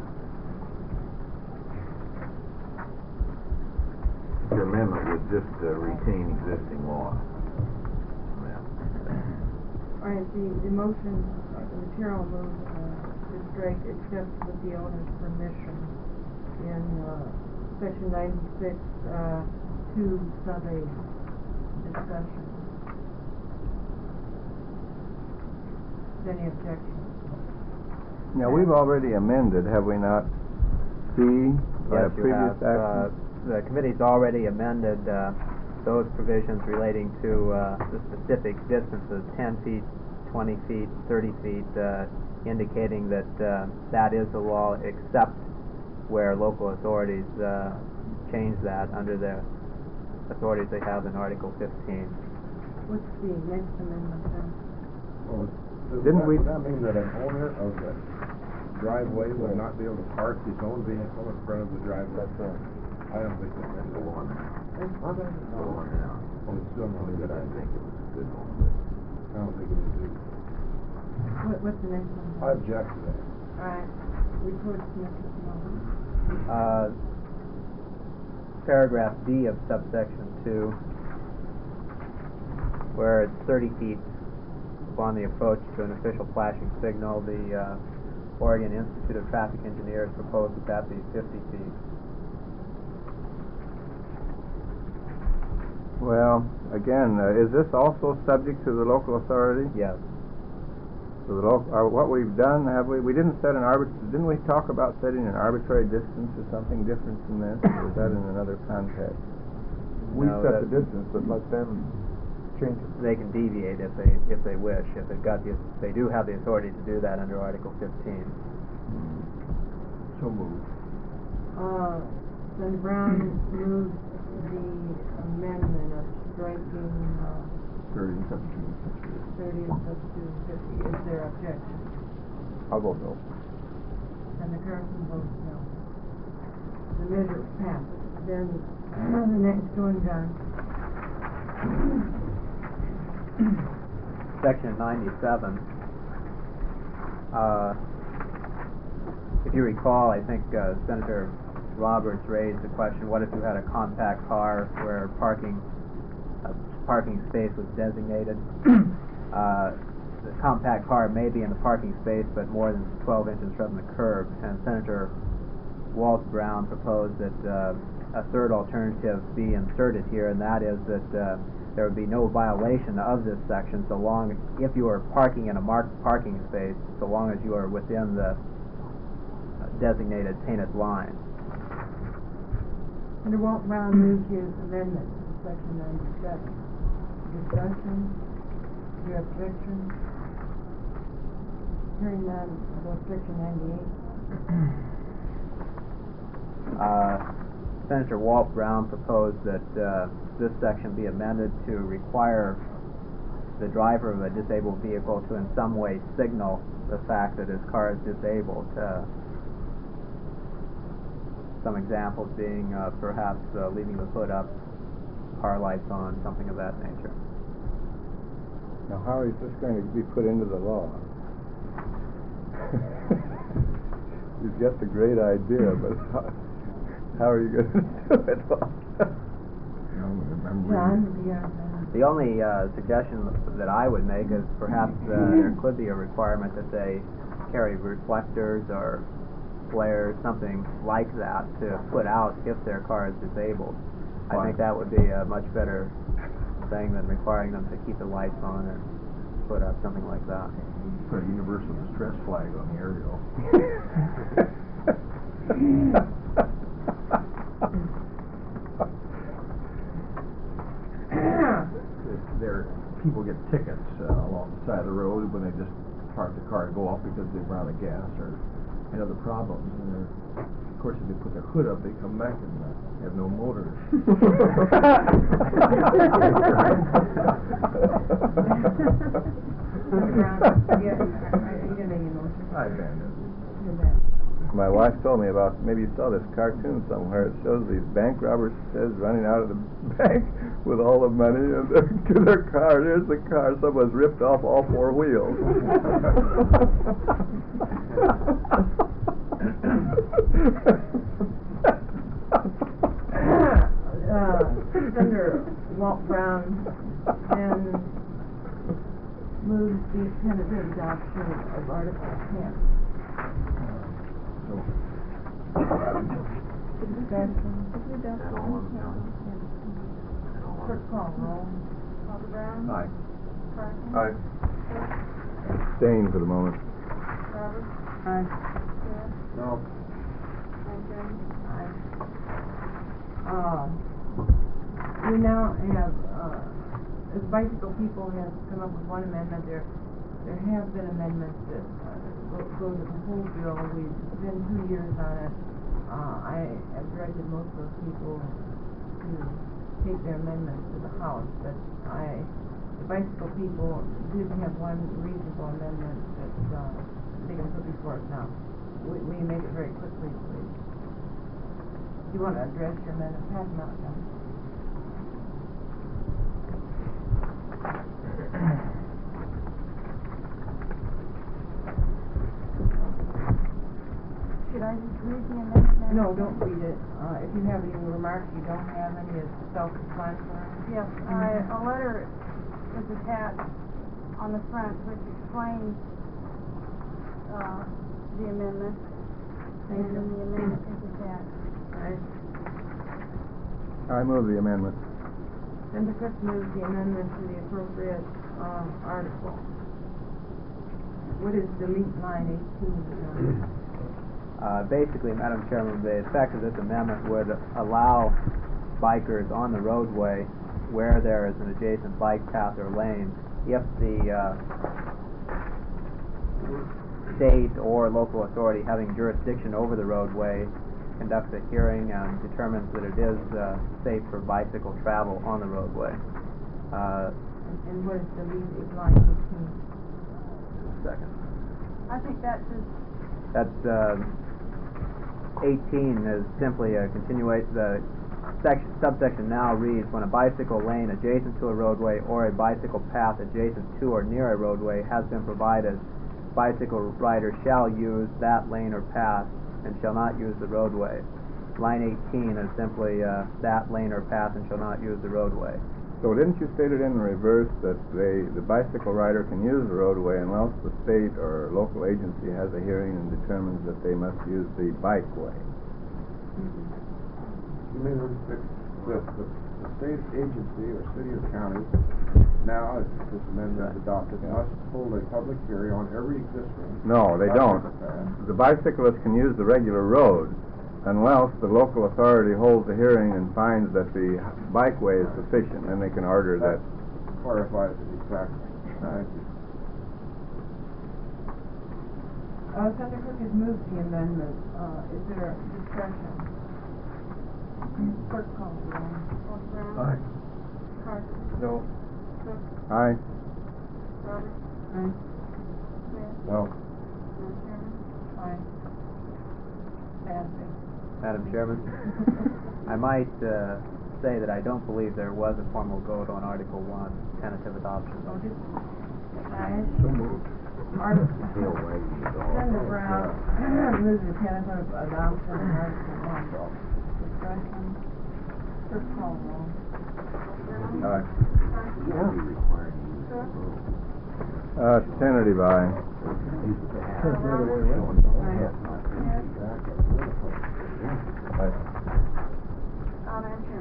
Your amendment would just retain existing law. All right, the motion, the material move, to strike except with the owner's permission in, section 96, 2 sub A discussion. Any objections? Now, we've already amended, have we not, C, by a Yes, you previous have. action? The committee's already amended those provisions relating to the specific distances, 10 feet, 20 feet, 30 feet, indicating that that is the law except where local authorities change that under the authorities they have in Article 15. What's the next amendment then? Didn't we- Would that mean that an owner of the driveway would not be able to park his own vehicle in front of the driveway? That's right. I don't think that's Go it. on now. Huh? Go on now. Well, it's still not a good I idea. think it was a good one, but I don't think it is either. What's the next one? I object to that. All right, report to Mr. Simone. Paragraph D of subsection 2, where it's 30 feet upon the approach to an official flashing signal, the Oregon Institute of Traffic Engineers proposes that be 50 feet. Well, again, is this also subject to the local authority? Yes. So the what we've done, we didn't set didn't we talk about setting an arbitrary distance or something different from this? Or is that in another context? We No, set the that- distance, but let them change it. They can deviate if they wish, if they do have the authority to do that under Article 15. So moved. Senator Brown moves the amendment of striking 30 and 17. 30 and substitute 50. Is there objection? I'll vote no. Senator Carlson votes no. The measure passes. Then the next one, John. Section 97. If you recall, I think Senator Roberts raised the question, what if you had a compact car where a parking space was designated? The compact car may be in the parking space, but more than 12 inches from the curb. And Senator Walt Brown proposed that a third alternative be inserted here, and that is that there would be no violation of this section so long if you are parking in a marked parking space, so long as you are within the designated painted line. Senator Walt Brown moves his amendment to section 97. Discussion? Your objection? Hearing none, about section 98. Senator Walt Brown proposed that this section be amended to require the driver of a disabled vehicle to in some way signal the fact that his car is disabled. Some examples being perhaps leaving the hood up, car lights on, something of that nature. Now, how is this going to be put into the law? You've got the great idea, but how are you going to do it? John, The only suggestion that I would make is perhaps there could be a requirement that they carry reflectors or flares, something like that, to put out if their car is disabled. I think that would be a much better thing than requiring them to keep the lights on or put up something like that. Put a universal distress flag on the aerial. People get tickets along the side of the road when they just park the car and go off because they run out of gas or had other problems. And of course, if they put their hood up, they come back and have no motor. I abandoned it. My wife told me about, maybe you saw this cartoon somewhere, it shows these bank robbers running out of the bank with all the money and to their car. There's the car, someone's ripped off all four wheels. Senator Walt Brown then moves the tentative adoption of Article 10. Clerk call roll. Alder Brown? Aye. Carson? Aye. Abstain for the moment. Roberts? Aye. Smith? No. Van Kuren? We now have, as bicycle people have come up with one amendment, there have been amendments that go to the whole bill. We've been 2 years on it. I have directed most of those people to take their amendments to the House, but the bicycle people did have one reasonable amendment that they can put before us now. Will you make it very quickly, please? Do you want to address your amendment? Pass them out, John. Should I just read the amendment now? No, don't read it. If you have any remarks you don't have any, it's self-explanatory. Yes, a letter is attached on the front which explains the amendment. Thank And you. then the amendment is attached. Right. I move the amendment. Senator Cook moves the amendment to the appropriate article. What is delete line 18? Basically, Madam Chairman, the effect of this amendment would allow bikers on the roadway where there is an adjacent bike path or lane, if the state or local authority having jurisdiction over the roadway conducts a hearing and determines that it is safe for bicycle travel on the roadway. And what is delete line 18? Second. I think that just, That's 18 is simply a continuation. The subsection now reads, when a bicycle lane adjacent to a roadway or a bicycle path adjacent to or near a roadway has been provided, bicycle riders shall use that lane or path and shall not use the roadway. Line 18 is simply that lane or path and shall not use the roadway. So didn't you state it in reverse that the bicycle rider can use the roadway unless the state or local agency has a hearing and determines that they must use the bikeway? You mean the state agency or city or county now, as this amendment is adopted, must hold a public hearing on every existing... No, they don't. The bicyclist can use the regular road unless the local authority holds a hearing and finds that the bikeway is sufficient, then they can order that. Clarifies it exactly. Thank you. Senator Cook has moved the amendment. Is there discussion? Clerk call the roll. Alder Brown? Aye. Carson? No. Cook? Aye. Roberts? Aye. Smith? No. Van Kuren? Aye. Passing. Madam Chairman, I might say that I don't believe there was a formal vote on Article 1, tentative adoption. Aye. So moved. Still waiting to go. Senator Brown moves the tentative adoption of Article 1. Discussion. Clerk call the roll. Brown? Aye. Carson? You will be required to use the road. Tentative aye. Van Kuren?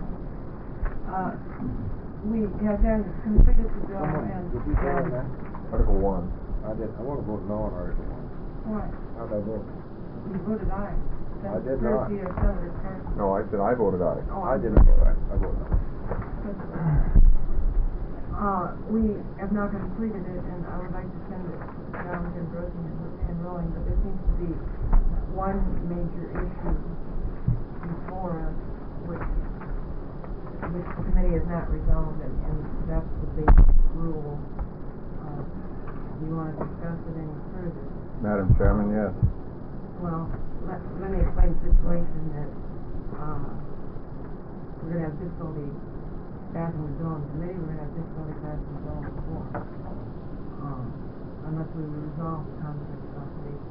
We have then completed the bill and... Did you vote on that? Article 1. I did. I want to vote no on Article 1. What? How'd I vote? You voted aye. I did not. Thursday or Senator Carson. No, I said I voted aye. Oh, I didn't vote aye. I voted no. We have now completed it, and I would like to send it down to Broken and Rolling, but there seems to be one major issue before us, which the committee has not resolved, and that's the basic rule. Do you want to discuss it any further? Madam Chairman, yes. Well, let me explain the situation that we're going to have difficulty passing the bill in committee, we're going to have difficulty passing the bill on the floor. Unless we resolve the conflict of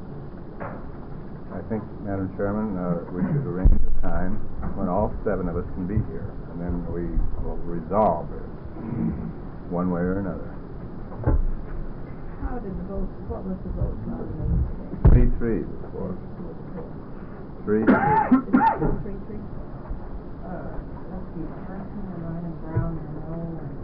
I think, Madam Chairman, we should arrange a time when all 7 of us can be here, and then we will resolve it one way or another. What was the vote on Main Street? 3-3 before. 3-3. Let's see, Carson and Ryan Brown and Noel and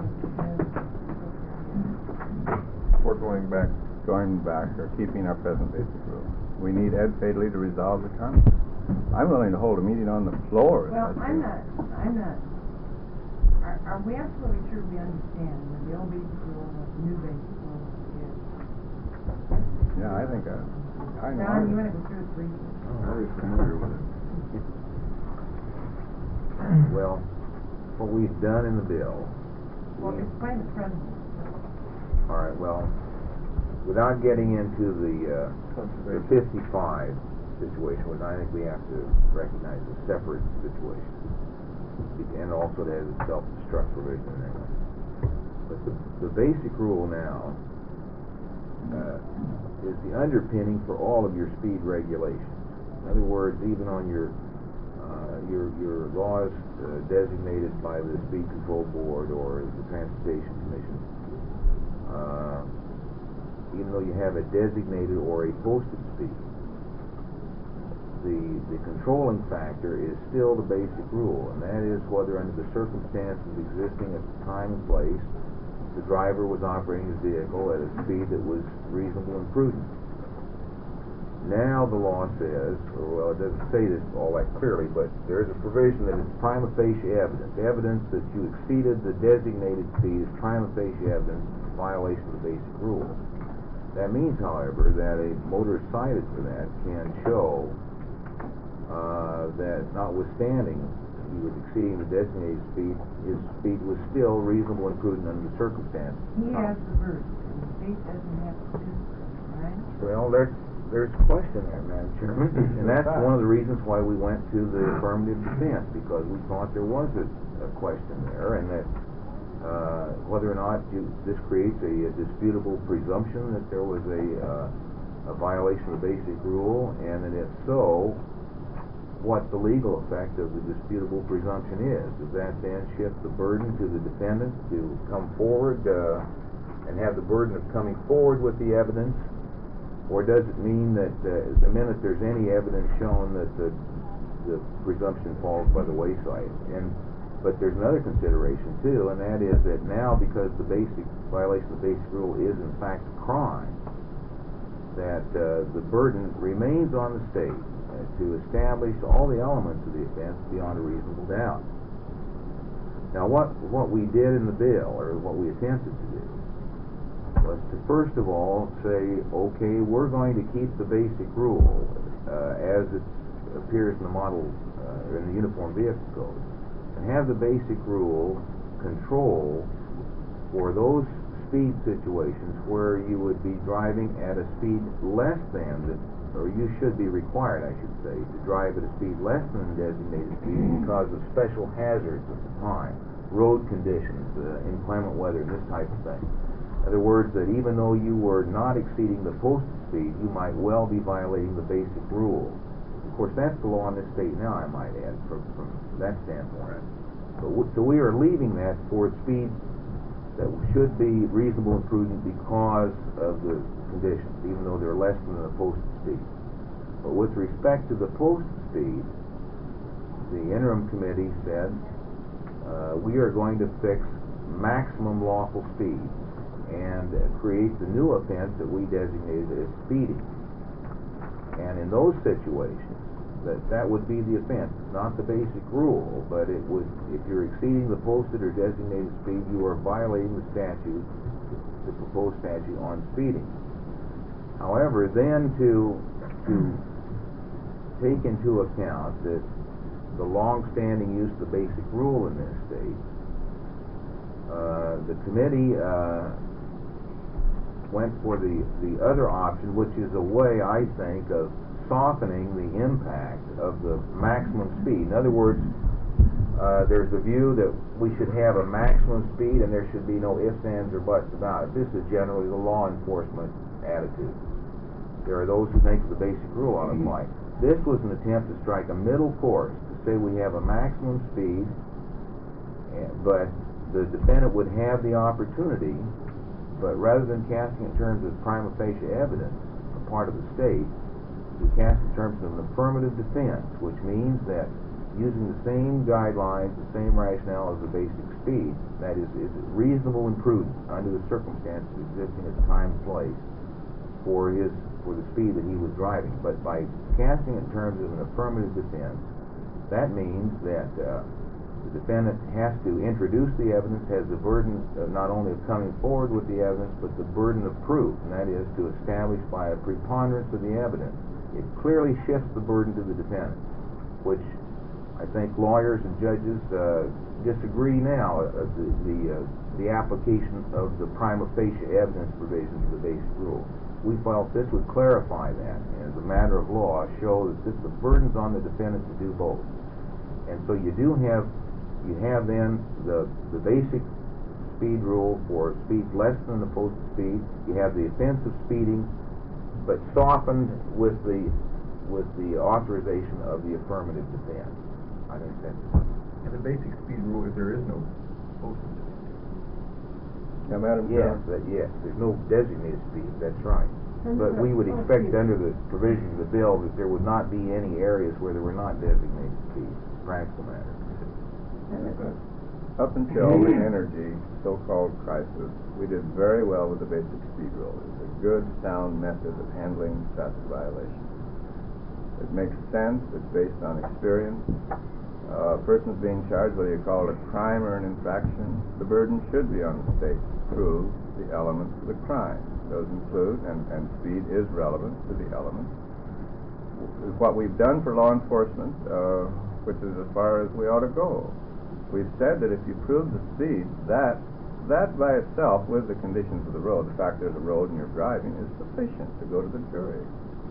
Steve. We're going back. Going back or keeping our present basic rule. We need Ed Fadley to resolve the conflict. I'm willing to hold a meeting on the floor. if Well, that's I'm it. not, are we absolutely sure we understand that the old basic rule and the new basic rule is? Yeah, I think I know. Don, you wanna go through it briefly? I'm very familiar with it. Well, what we've done in the bill, Well, explain the present. all right, well, without getting into the 55 situation, which I think we have to recognize as a separate situation, and also it has a self-destruct provision in there. But the basic rule now is the underpinning for all of your speed regulations. In other words, even on your laws designated by the Speed Control Board or the Transportation Commission, even though you have a designated or a posted speed, the controlling factor is still the basic rule, and that is whether under the circumstances existing at the time and place, the driver was operating his vehicle at a speed that was reasonable and prudent. Now the law says, or well, it doesn't say this all that clearly, but there is a provision that it's prima facie evidence. Evidence that you exceeded the designated speed is prima facie evidence of violation of the basic rule. That means, however, that a motorist cited for that can show that notwithstanding he was exceeding the designated speed, his speed was still reasonable and prudent under the circumstances. He has the burden, and the state doesn't have to participate, right? Well, there's a question there, Madam Chairman, and that's one of the reasons why we went to the affirmative defense, because we thought there was a question there, and that whether or not this creates a disputable presumption that there was a violation of the basic rule, and that if so, what the legal effect of the disputable presumption is. Does that then shift the burden to the defendant to come forward and have the burden of coming forward with the evidence? Or does it mean that the minute there's any evidence shown that the presumption falls by the wayside? But there's another consideration too, and that is that now, because the violation of the basic rule is in fact a crime, that the burden remains on the state to establish all the elements of the offense beyond a reasonable doubt. Now, what we did in the bill, or what we attempted to do, was to first of all say, okay, we're going to keep the basic rule as it appears in the model, in the Uniform Vehicle Code, and have the basic rule control for those speed situations where you would be driving at a speed less than or you should be required, I should say, to drive at a speed less than the designated speed because of special hazards at the time, road conditions, inclement weather, and this type of thing. In other words, that even though you were not exceeding the posted speed, you might well be violating the basic rule. Of course, that's the law in this state now, I might add, from that standpoint. So we are leaving that for speed that should be reasonable and prudent because of the conditions, even though they're less than the posted speed. But with respect to the posted speed, the interim committee said we are going to fix maximum lawful speed and create the new offense that we designated as speeding. And in those situations, that would be the offense. It's not the basic rule, but it would, if you're exceeding the posted or designated speed, you are violating the statute, the proposed statute on speeding. However, then to take into account that the long-standing use of the basic rule in this state, the committee went for the other option, which is a way, I think, of softening the impact of the maximum speed. In other words, there's a view that we should have a maximum speed and there should be no ifs, ands, or buts about it. This is generally the law enforcement attitude. There are those who think the basic rule ought to apply. This was an attempt to strike a middle course, to say we have a maximum speed, but the defendant would have the opportunity but rather than casting in terms of prima facie evidence on part of the state, we cast in terms of an affirmative defense, which means that using the same guidelines, the same rationale as the basic speed, that is it reasonable and prudent under the circumstances existing at the time and place for the speed that he was driving. But by casting it in terms of an affirmative defense, that means that the defendant has to introduce the evidence, has the burden not only of coming forward with the evidence, but the burden of proof, and that is to establish by a preponderance of the evidence. It clearly shifts the burden to the defendant, which I think lawyers and judges disagree now. The application of the prima facie evidence provisions of the basic rule. We felt this would clarify that, and as a matter of law, show that the burden's on the defendant to do both. And so you have then the basic speed rule for speeds less than the posted speed. You have the offense of speeding, but softened with the authorization of the affirmative defense. I think that's And the basic speed rule is there is no posted. Yeah, Madam Chair. yes, there's no designated speed, that's right. But we would expect under the provisions of the bill that there would not be any areas where there were not designated speeds, practical matter. Up until the energy so-called crisis, we did very well with the basic speed rule. It's a good, sound method of handling traffic violations. It makes sense. It's based on experience. A person's being charged, whether you call it a crime or an infraction, the burden should be on the state to prove the elements of the crime. Those include, and speed is relevant to the elements. What we've done for law enforcement, which is as far as we ought to go. We've said that if you prove the speed, that by itself, with the conditions of the road, the fact there's a road and you're driving, is sufficient to go to the jury.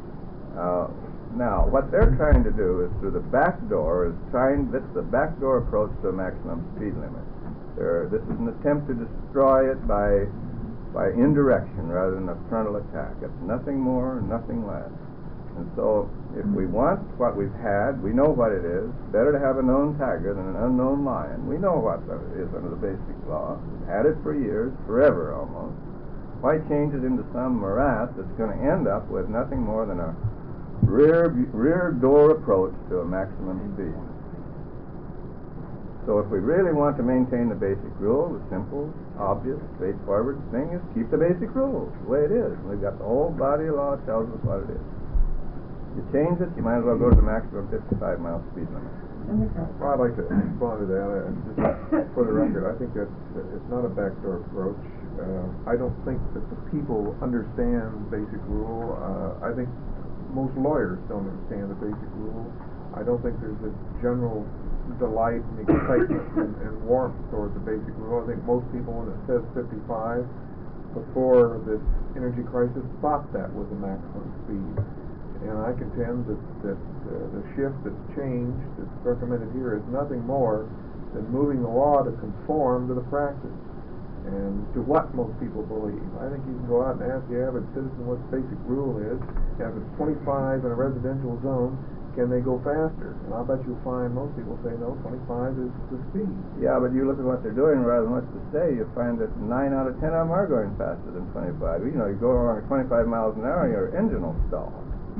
Now, what they're trying to do is through the back door, it's the backdoor approach to a maximum speed limit. This is an attempt to destroy it by indirection rather than a frontal attack. It's nothing more, nothing less. And so, if we want what we've had, we know what it is. Better to have a known tiger than an unknown lion. We know what it is under the basic law. We've had it for years, forever almost. Why change it into some morass that's going to end up with nothing more than a rear door approach to a maximum speed? So if we really want to maintain the basic rule, the simple, obvious, straightforward thing is keep the basic rule the way it is. We've got the whole body of law that tells us what it is. You change it, you might as well go to the maximum 55-mile speed limit. Well, I'd like to respond to that. Just for the record, I think that it's not a backdoor approach. I don't think that the people understand basic rule. I think most lawyers don't understand the basic rule. I don't think there's a general delight and excitement and warmth towards the basic rule. I think most people, when it says 55, before this energy crisis, thought that was the maximum speed. And I contend that the shift that's changed, that's recommended here, is nothing more than moving the law to conform to the practice and to what most people believe. I think you can go out and ask the average citizen what the basic rule is. If it's 25 in a residential zone, can they go faster? And I'll bet you'll find most people say no, 25 is the speed. Yeah, but you look at what they're doing rather than what to say, you find that 9 out of 10 of them are going faster than 25. You know, you go along at 25 miles an hour, your engine will stall.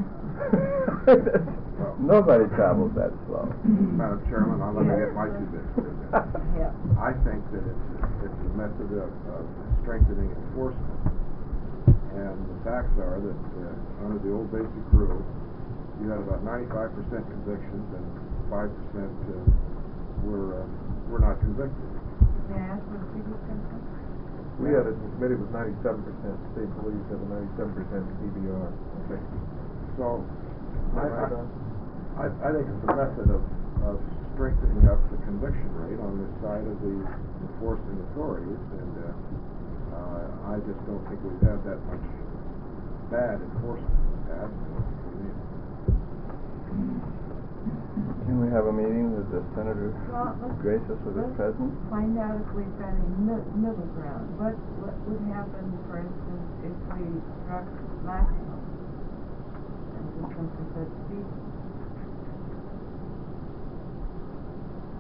Nobody travels that slow. Madam Chairman, I'm going to get my 2 bits for that. Yeah. I think that it's a method of strengthening enforcement. And the facts are that under the old basic rule, you had about 95% convictions and 5% were not convicted. May I ask where the figures come from? We had it admitted was 97%. State police have a 97% PBR. Okay. So, I think it's a method of strengthening up the conviction rate on the side of the enforcing authorities, and I just don't think we've had that much bad enforcement in the past. Can we have a meeting with the Senator Well, grace us with his presence? Find out if we've got a middle ground. What would happen, for instance, if we struck maximum and did something said speed?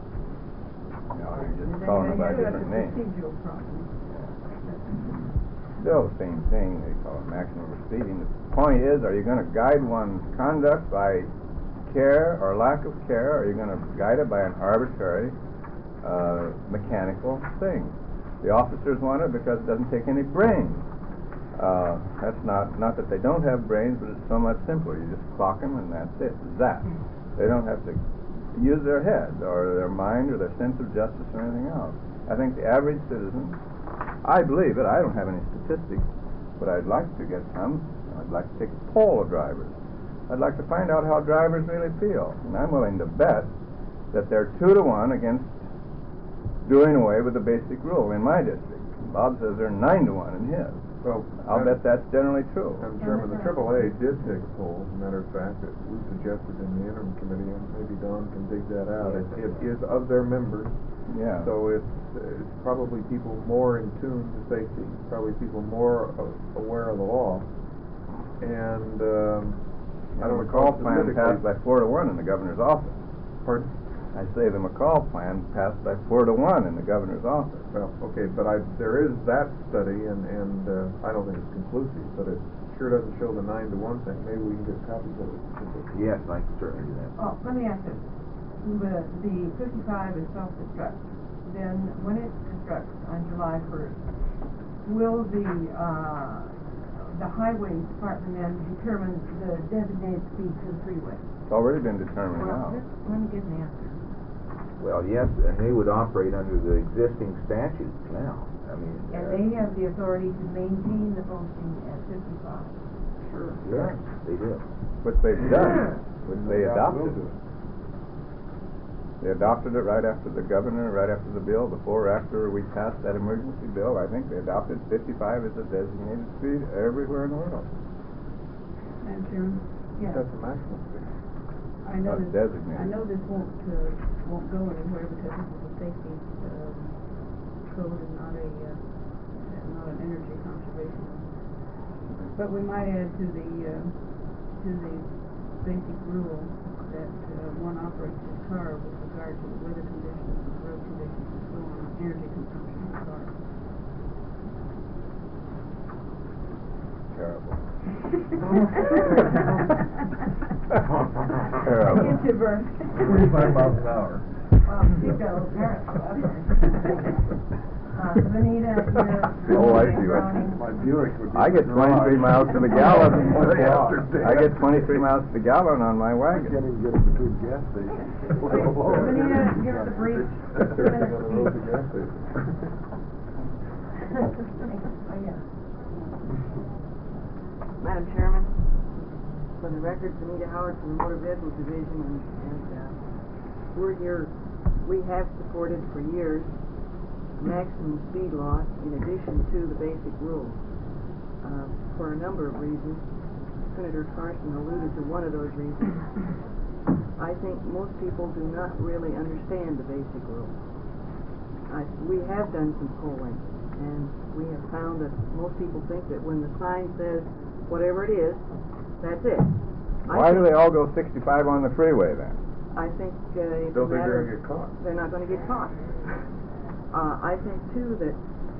No, you're just calling it by a different name. Procedural problem. still the same thing. They call it maximum for speeding. The point is, are you going to guide one's conduct by care or lack of care, or are you going to guide it by an arbitrary mechanical thing? The officers want it because it doesn't take any brains. That's not that they don't have brains, but it's so much simpler. You just clock them and that's it. That. They don't have to use their head or their mind or their sense of justice or anything else. I think the average citizen, I believe it, I don't have any statistics, but I'd like to get some. I'd like to take a poll of drivers. I'd like to find out how drivers really feel. And I'm willing to bet that they're 2-to-1 against doing away with the basic rule in my district. Bob says they're 9-to-1 in his. Well, I'll bet that's generally true. Madam Chairman, the AAA did take a poll, as a matter of fact, that we suggested in the interim committee, and maybe Don can dig that out. It is of their members, Yeah. so it's probably people more in tune to safety, probably people more aware of the law. And I don't recall plan passed by 4-to-1 in the governor's office. Pardon? I say the McCall plan passed by 4-to-1 in the governor's office. Well, okay, but there is that study, and I don't think it's conclusive, but it sure doesn't show the 9-to-1 thing. Maybe we can get copies of it. Yes, I can certainly do that. Oh, let me ask this. The 55 is self-destruct. Then when it destructs on July 1st, will the highway department then determine the designated speed to the freeway? It's already been determined now. Let me get an answer. Well, yes, and they would operate under the existing statutes now. I mean... And they have the authority to maintain the posting at 55. Sure. Yes, they do. Which they've done. Which they adopted. They adopted it right after the governor, right after the bill, before or after we passed that emergency bill. I think they adopted 55 as a designated speed everywhere in the world. Madam Chairman? Yeah. That's the maximum speed. I know Not this, designated. I know this won't go anywhere because this is a safety code and not an energy conservation. But we might add to the basic rule that one operates his car with regard to the weather conditions, road conditions, and so on, energy consumption of the car. Terrible. Terrible. Get you burned. 45 miles an hour. Well, you go, Benita, Oh, I see what. My Buick would be I get in the garage. 23 miles to the gallon. Yesterday. I get 23 miles to the gallon on my I wagon. can't even get it between gas stations. Benita, give us a brief. On the road to gas station. Oh, yeah. Madam Chairman, for the record, Benita Howard from the Motor Vehicles Division, and we're here, we have supported for years maximum speed law in addition to the basic rules, for a number of reasons. Senator Carson alluded to one of those reasons. I think most people do not really understand the basic rules. We have done some polling, and we have found that most people think that when the sign says whatever it is, that's it. Why do they all go 65 on the freeway then? I think it's Don't a think matter they're gonna get caught. they're not going to get caught. I think too that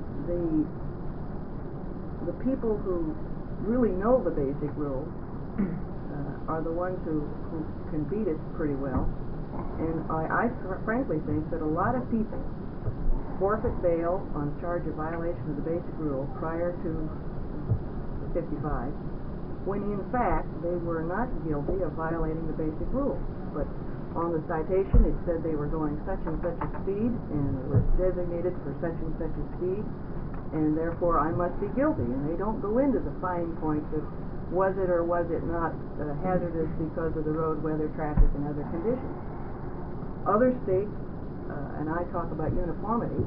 the people who really know the basic rules are the ones who can beat it pretty well. And I frankly think that a lot of people forfeit bail on charge of violation of the basic rule prior to 55, when in fact they were not guilty of violating the basic rule. But on the citation it said they were going such and such a speed, and it was designated for such and such a speed, and therefore I must be guilty. And they don't go into the fine points of was it or was it not hazardous because of the road, weather, traffic, and other conditions. Other states, and I talk about uniformity,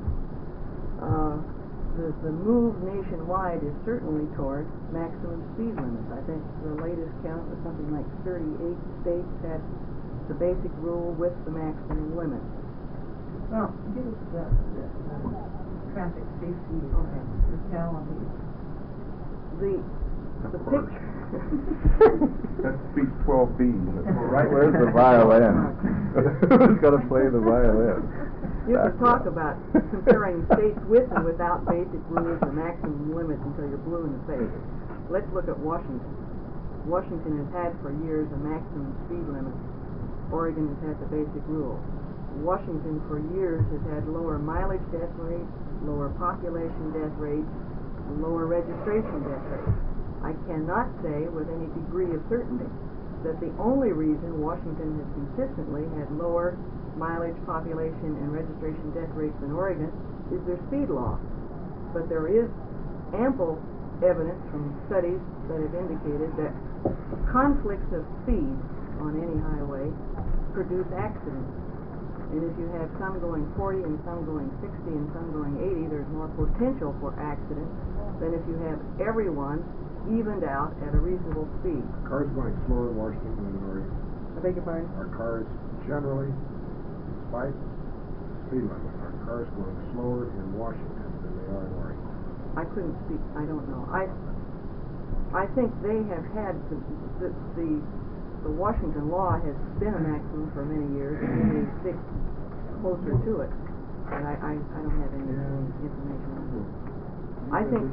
the move nationwide is certainly toward maximum speed limits. I think the latest count was something like 38 states had the basic rule with the maximum limit. Well, give us the traffic safety fatalities. The picture. That's speech 12B. Where's the violin? Who's gonna play the violin? You can talk about comparing states with and without basic rules or maximum limits until you're blue in the face. Let's look at Washington. Washington has had for years a maximum speed limit. Oregon has had the basic rule. Washington for years has had lower mileage death rates, lower population death rates, and lower registration death rates. I cannot say with any degree of certainty that the only reason Washington has consistently had lower mileage, population, and registration death rates than Oregon is their speed law. But there is ample evidence from studies that have indicated that conflicts of speed on any highway produce accidents. And if you have some going 40 and some going 60 and some going 80, there's more potential for accidents than if you have everyone evened out at a reasonable speed. Cars going slower in Washington than in Oregon. I beg your pardon? Our cars generally, despite speed limit, our cars going slower in Washington than they are in Oregon. I couldn't speak. I don't know. I think they have had the Washington law has been a maximum for many years, and they stick closer to it. But I don't have any information on that. I think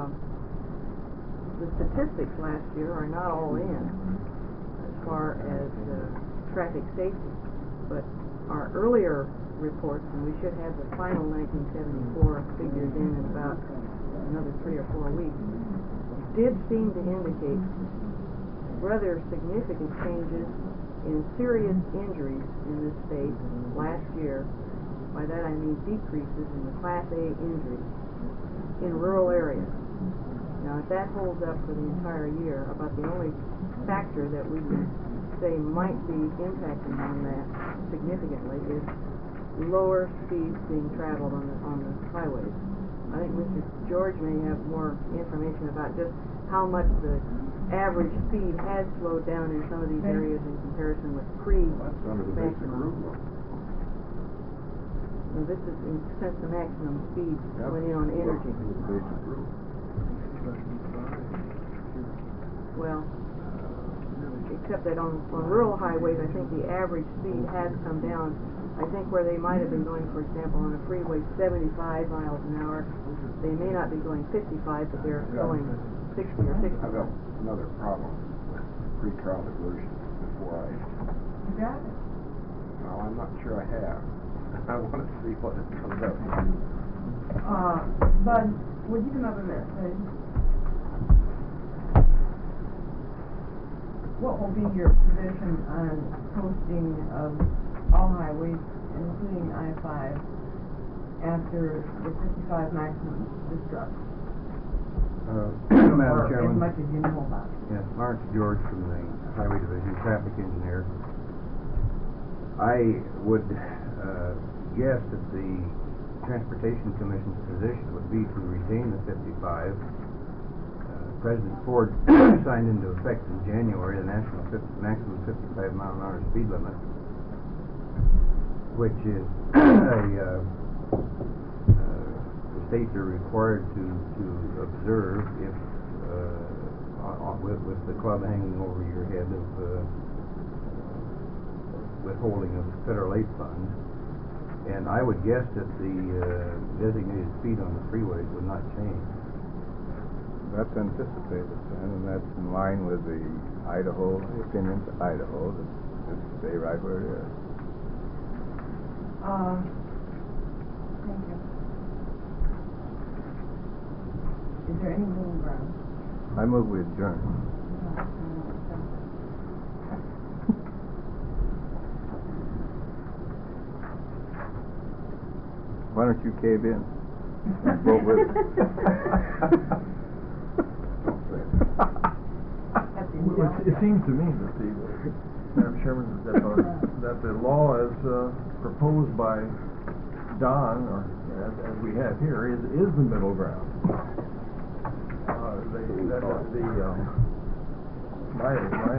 the statistics last year are not all in as far as traffic safety, but our earlier reports, and we should have the final 1974 figures in about another 3 or 4 weeks, did seem to indicate rather significant changes in serious injuries in this state last year. By that I mean decreases in the Class A injuries in rural areas. Now, if that holds up for the entire year, about the only factor that we would say might be impacting on that significantly is lower speeds being traveled on the highways. I think Mr. George may have more information about just how much the average speed has slowed down in some of these areas in comparison with pre-maximum. Now, this is since the maximum speed went in on energy. Well, except that on rural highways, I think the average speed has come down. I think where they might have been going, for example, on a freeway 75 miles an hour, they may not be going 55, but they're going 60 or 65. I've got another problem with pre-trial diversion before I... You got it. No, I'm not sure I have. I want to see what it comes up. Bud, would you come up a minute, please? What will be your position on posting of all highways, including I-5, after the 55 maximum is struck? Madam or Chairman. as much as you know about. Yes, Lawrence George from the Highway Division, traffic engineer. I would guess that the Transportation Commission's position would be to retain the 55. President Ford signed into effect in January the national maximum 55 mile an hour speed limit, which is the states are required to observe if with the club hanging over your head of withholding of federal aid funds. And I would guess that the designated speed on the freeways would not change. That's anticipated, and that's in line with the Idaho, the opinions of Idaho, that just stay right where it is. Thank you. Is there any middle ground? I move we adjourn. Why don't you cave in? Vote with it. It seems to me that Madam Chairman, that the law as proposed by Don, or as we have here, is the middle ground. My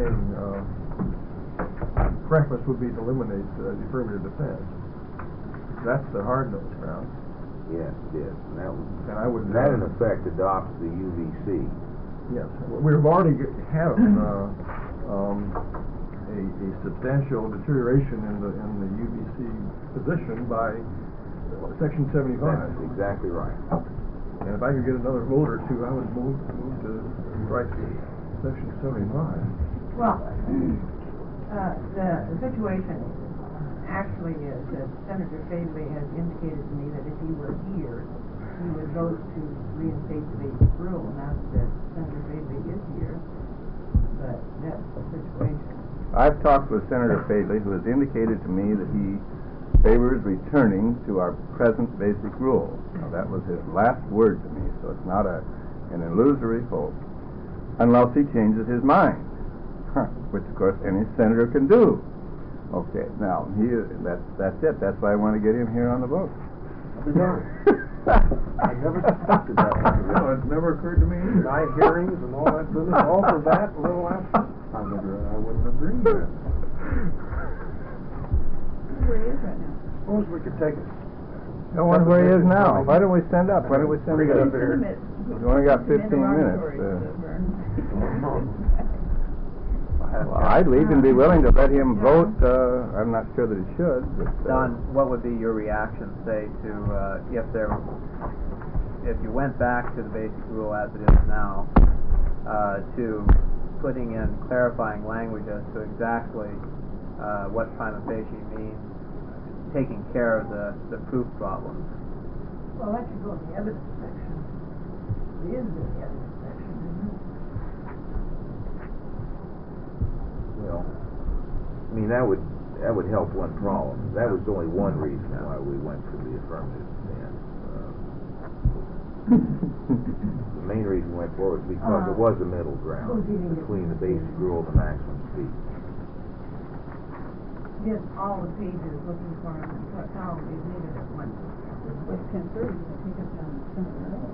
preference would be to eliminate the affirmative defense. That's the hard-nosed ground. Yes, it is. And that I would. That in effect adopts the UVC. Yes, we've already had a substantial deterioration in the UBC position by Section 75. That's exactly right. And if I could get another vote or two, I would move to strike Section 75. Well, the situation actually is that Senator Fadley has indicated to me that if he were here, he would vote to reinstate the basic rule. Not that Senator Fadley is here, but that's the situation. I've talked with Senator Fadley, who has indicated to me that he favors returning to our present basic rule. Now, that was his last word to me, so it's not an illusory hope, unless he changes his mind, which of course any senator can do. Okay, now that's it. That's why I want to get him here on the vote. I never suspected that. It's never occurred to me. Night hearings and all that business, all for that little absence. I wouldn't agree with that. Where he is right now. Suppose we could take it. I wonder where he is now. Why don't we send up? Why don't we send Bring it up up here. We only got 15 minutes. Well, I'd even be willing to let him vote. I'm not sure that he should. But, Don, what would be your reaction, say, to if you went back to the basic rule as it is now, to putting in clarifying language as to exactly what prima facie means, taking care of the proof problems? Well, that should go in the evidence section. It is in the evidence section, isn't it? Well, I mean, that would help one problem. That was only one reason why we went for the affirmative stance. The main reason we went for it was because it was a middle ground between the basic rule and the maximum speed. Get all the pages looking for him and put down, we need it at once. It's 10:30, I think it's on Senator Miller.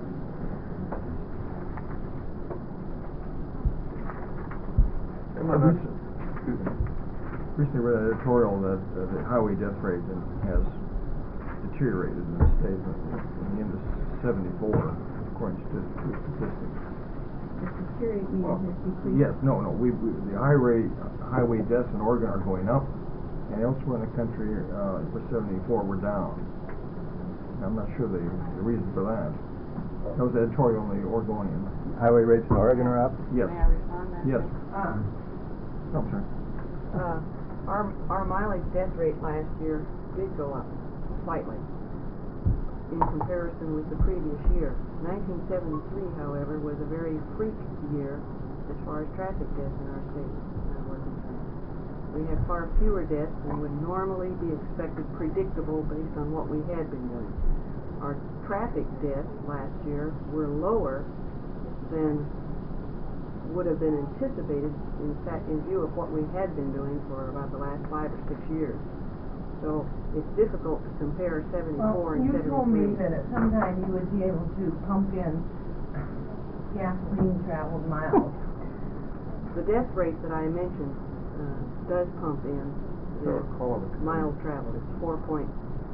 Recently read an editorial that the highway death rate has deteriorated in the state in the end of 74, according to statistics. Deteriorate means it's decreased. Yes, no, the highway deaths in Oregon are going up, and elsewhere in the country for 74 we're down. I'm not sure the reason for that. That was the editorial in the Oregonian. highway rates in Oregon are up? Yes. May I respond to that? Yes. Oh, sorry. Our mileage death rate last year did go up slightly in comparison with the previous year. 1973, however, was a very freak year as far as traffic deaths in our state were concerned. We had far fewer deaths than would normally be expected, predictable based on what we had been doing. Our traffic deaths last year were lower than would have been anticipated in view of what we had been doing for about the last 5 or 6 years. So it's difficult to compare 74 and 73. You told me that at some time you would be able to pump in gasoline traveled miles. The death rate that I mentioned does pump in miles traveled. It's 4.3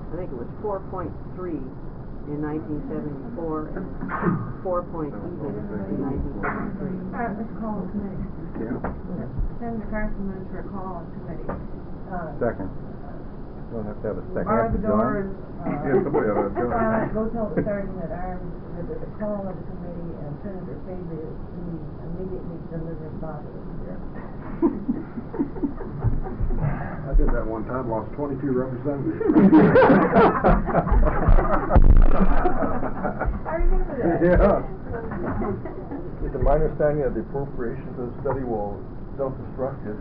in 1974 and 4 in 1973. Let's call the committee. Senator Carson moves for a call on committee. Second. We'll have to have a second. Bar the doors. Somebody ought to join. Go tell the sergeant at arms that there's a call of the committee and Senator Fadley is immediately delivering bodies here. I did that one time, lost 22 representatives. I remember that. Yeah. It's my understanding that the appropriations of the study will self-destruct if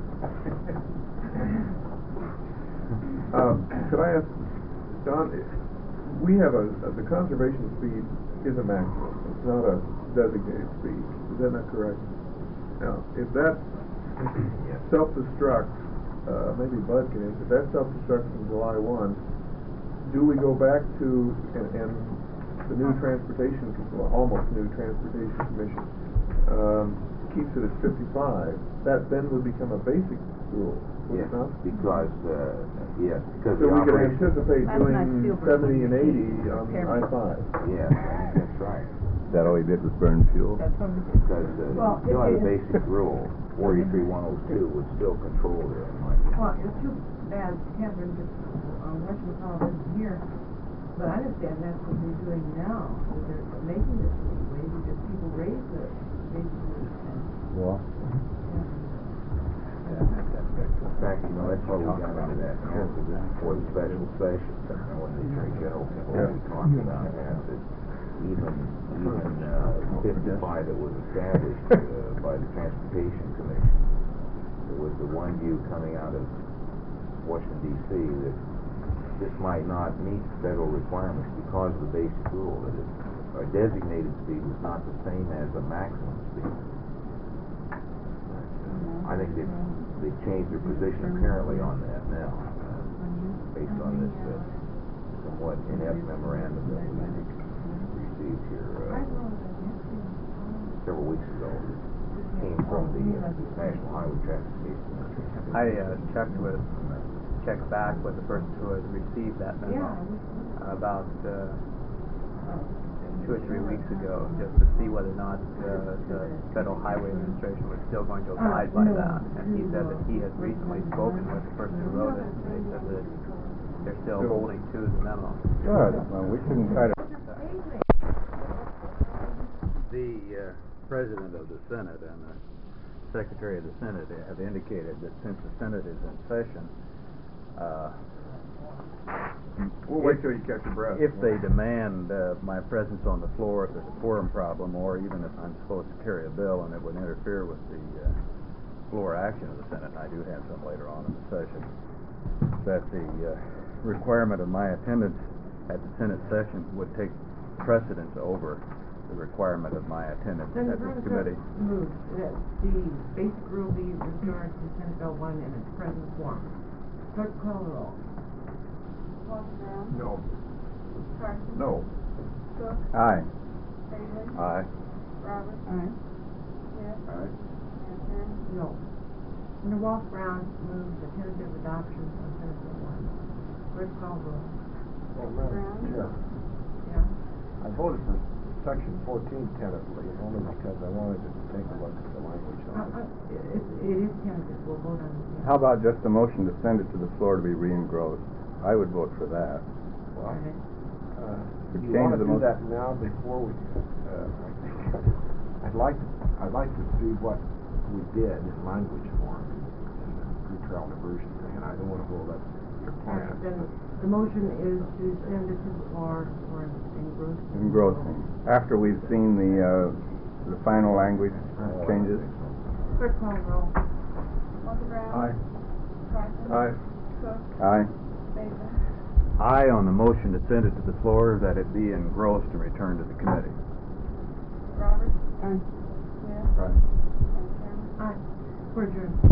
Could I ask, Don, we have the conservation speed is a maximum. It's not a designated speed. Is that not correct? Now, if that self-destructs, maybe Bud can answer, if that self-destructs from July 1, do we go back to, and the new transportation, well, almost new transportation commission, keeps it at 55, that then would become a basic rule, would it not? Because So we could anticipate doing 70 and 80 on I-5. Yes, I think that's right. That all he did was burn fuel? That's what we did. Because, Well, still it the is- basic rule, 43102 would still control there, in my opinion. Well, it's too bad Catherine just, whatchamacallit isn't here, but I understand that's what they're doing now, that they're making this leeway because people raise the basically, Well, In fact, you know, that's why we got into that now, because this is for the special session, when the Attorney General came over, we talked about that, that even 55 that was established by the Transportation Commission, there was the one view coming out of Washington D.C. that this might not meet federal requirements because of the basic rule, that a designated speed was not the same as a maximum speed. I think they've changed their position apparently on that now, based on this somewhat inept memorandum that we received here several weeks ago. It came from the National Highway Traffic Safety Commission. I checked back with the person who had received that memo about 2 or 3 weeks ago, just to see whether or not the Federal Highway Administration was still going to abide by that. And he said that he had recently spoken with the person who wrote it, and they said that they're still holding to the memo. good. Well, we shouldn't try to... The President of the Senate and the Secretary of the Senate have indicated that since the Senate is in session, We'll wait till you catch your breath. if they demand my presence on the floor, if there's a quorum problem, or even if I'm supposed to carry a bill and it would interfere with the floor action of the Senate, and I do have some later on in the session, that the requirement of my attendance at the Senate session would take precedence over the requirement of my attendance Then at this committee. Move that the basic rule be restored to Senate Bill 1 in its present form. Clerk call the roll. Walter Brown. No. Carson. No. Cook. Aye. Bailey. Aye. Roberts. Aye. Smith. Aye. And Karen. No. Under Walter Brown moves the tentative adoption of Senate Bill 1. Clerk call the roll. Well, Madam Chair, Yeah? I voted for section 14 tentatively, only because I wanted to take a look at the language of it. It is tentative, we'll vote on it. How about just a motion to send it to the floor to be re-engrossed? I would vote for that. Well, Could you change want to the do motion. that now before we, I'd like to see what we did in language form in the pretrial diversion thing, and I don't want to hold up your plan. Then the motion is to send it to the floor for engrossing. Engrossing. After we've seen the final language changes. Clerk call the roll. Walter Brown. Aye. Carson. Aye. Cook. Aye. Bailey. Aye on the motion to send it to the floor, that it be engrossed and returned to the committee. Roberts. Aye. Smith. Aye. And Karen. Aye. We're adjourned.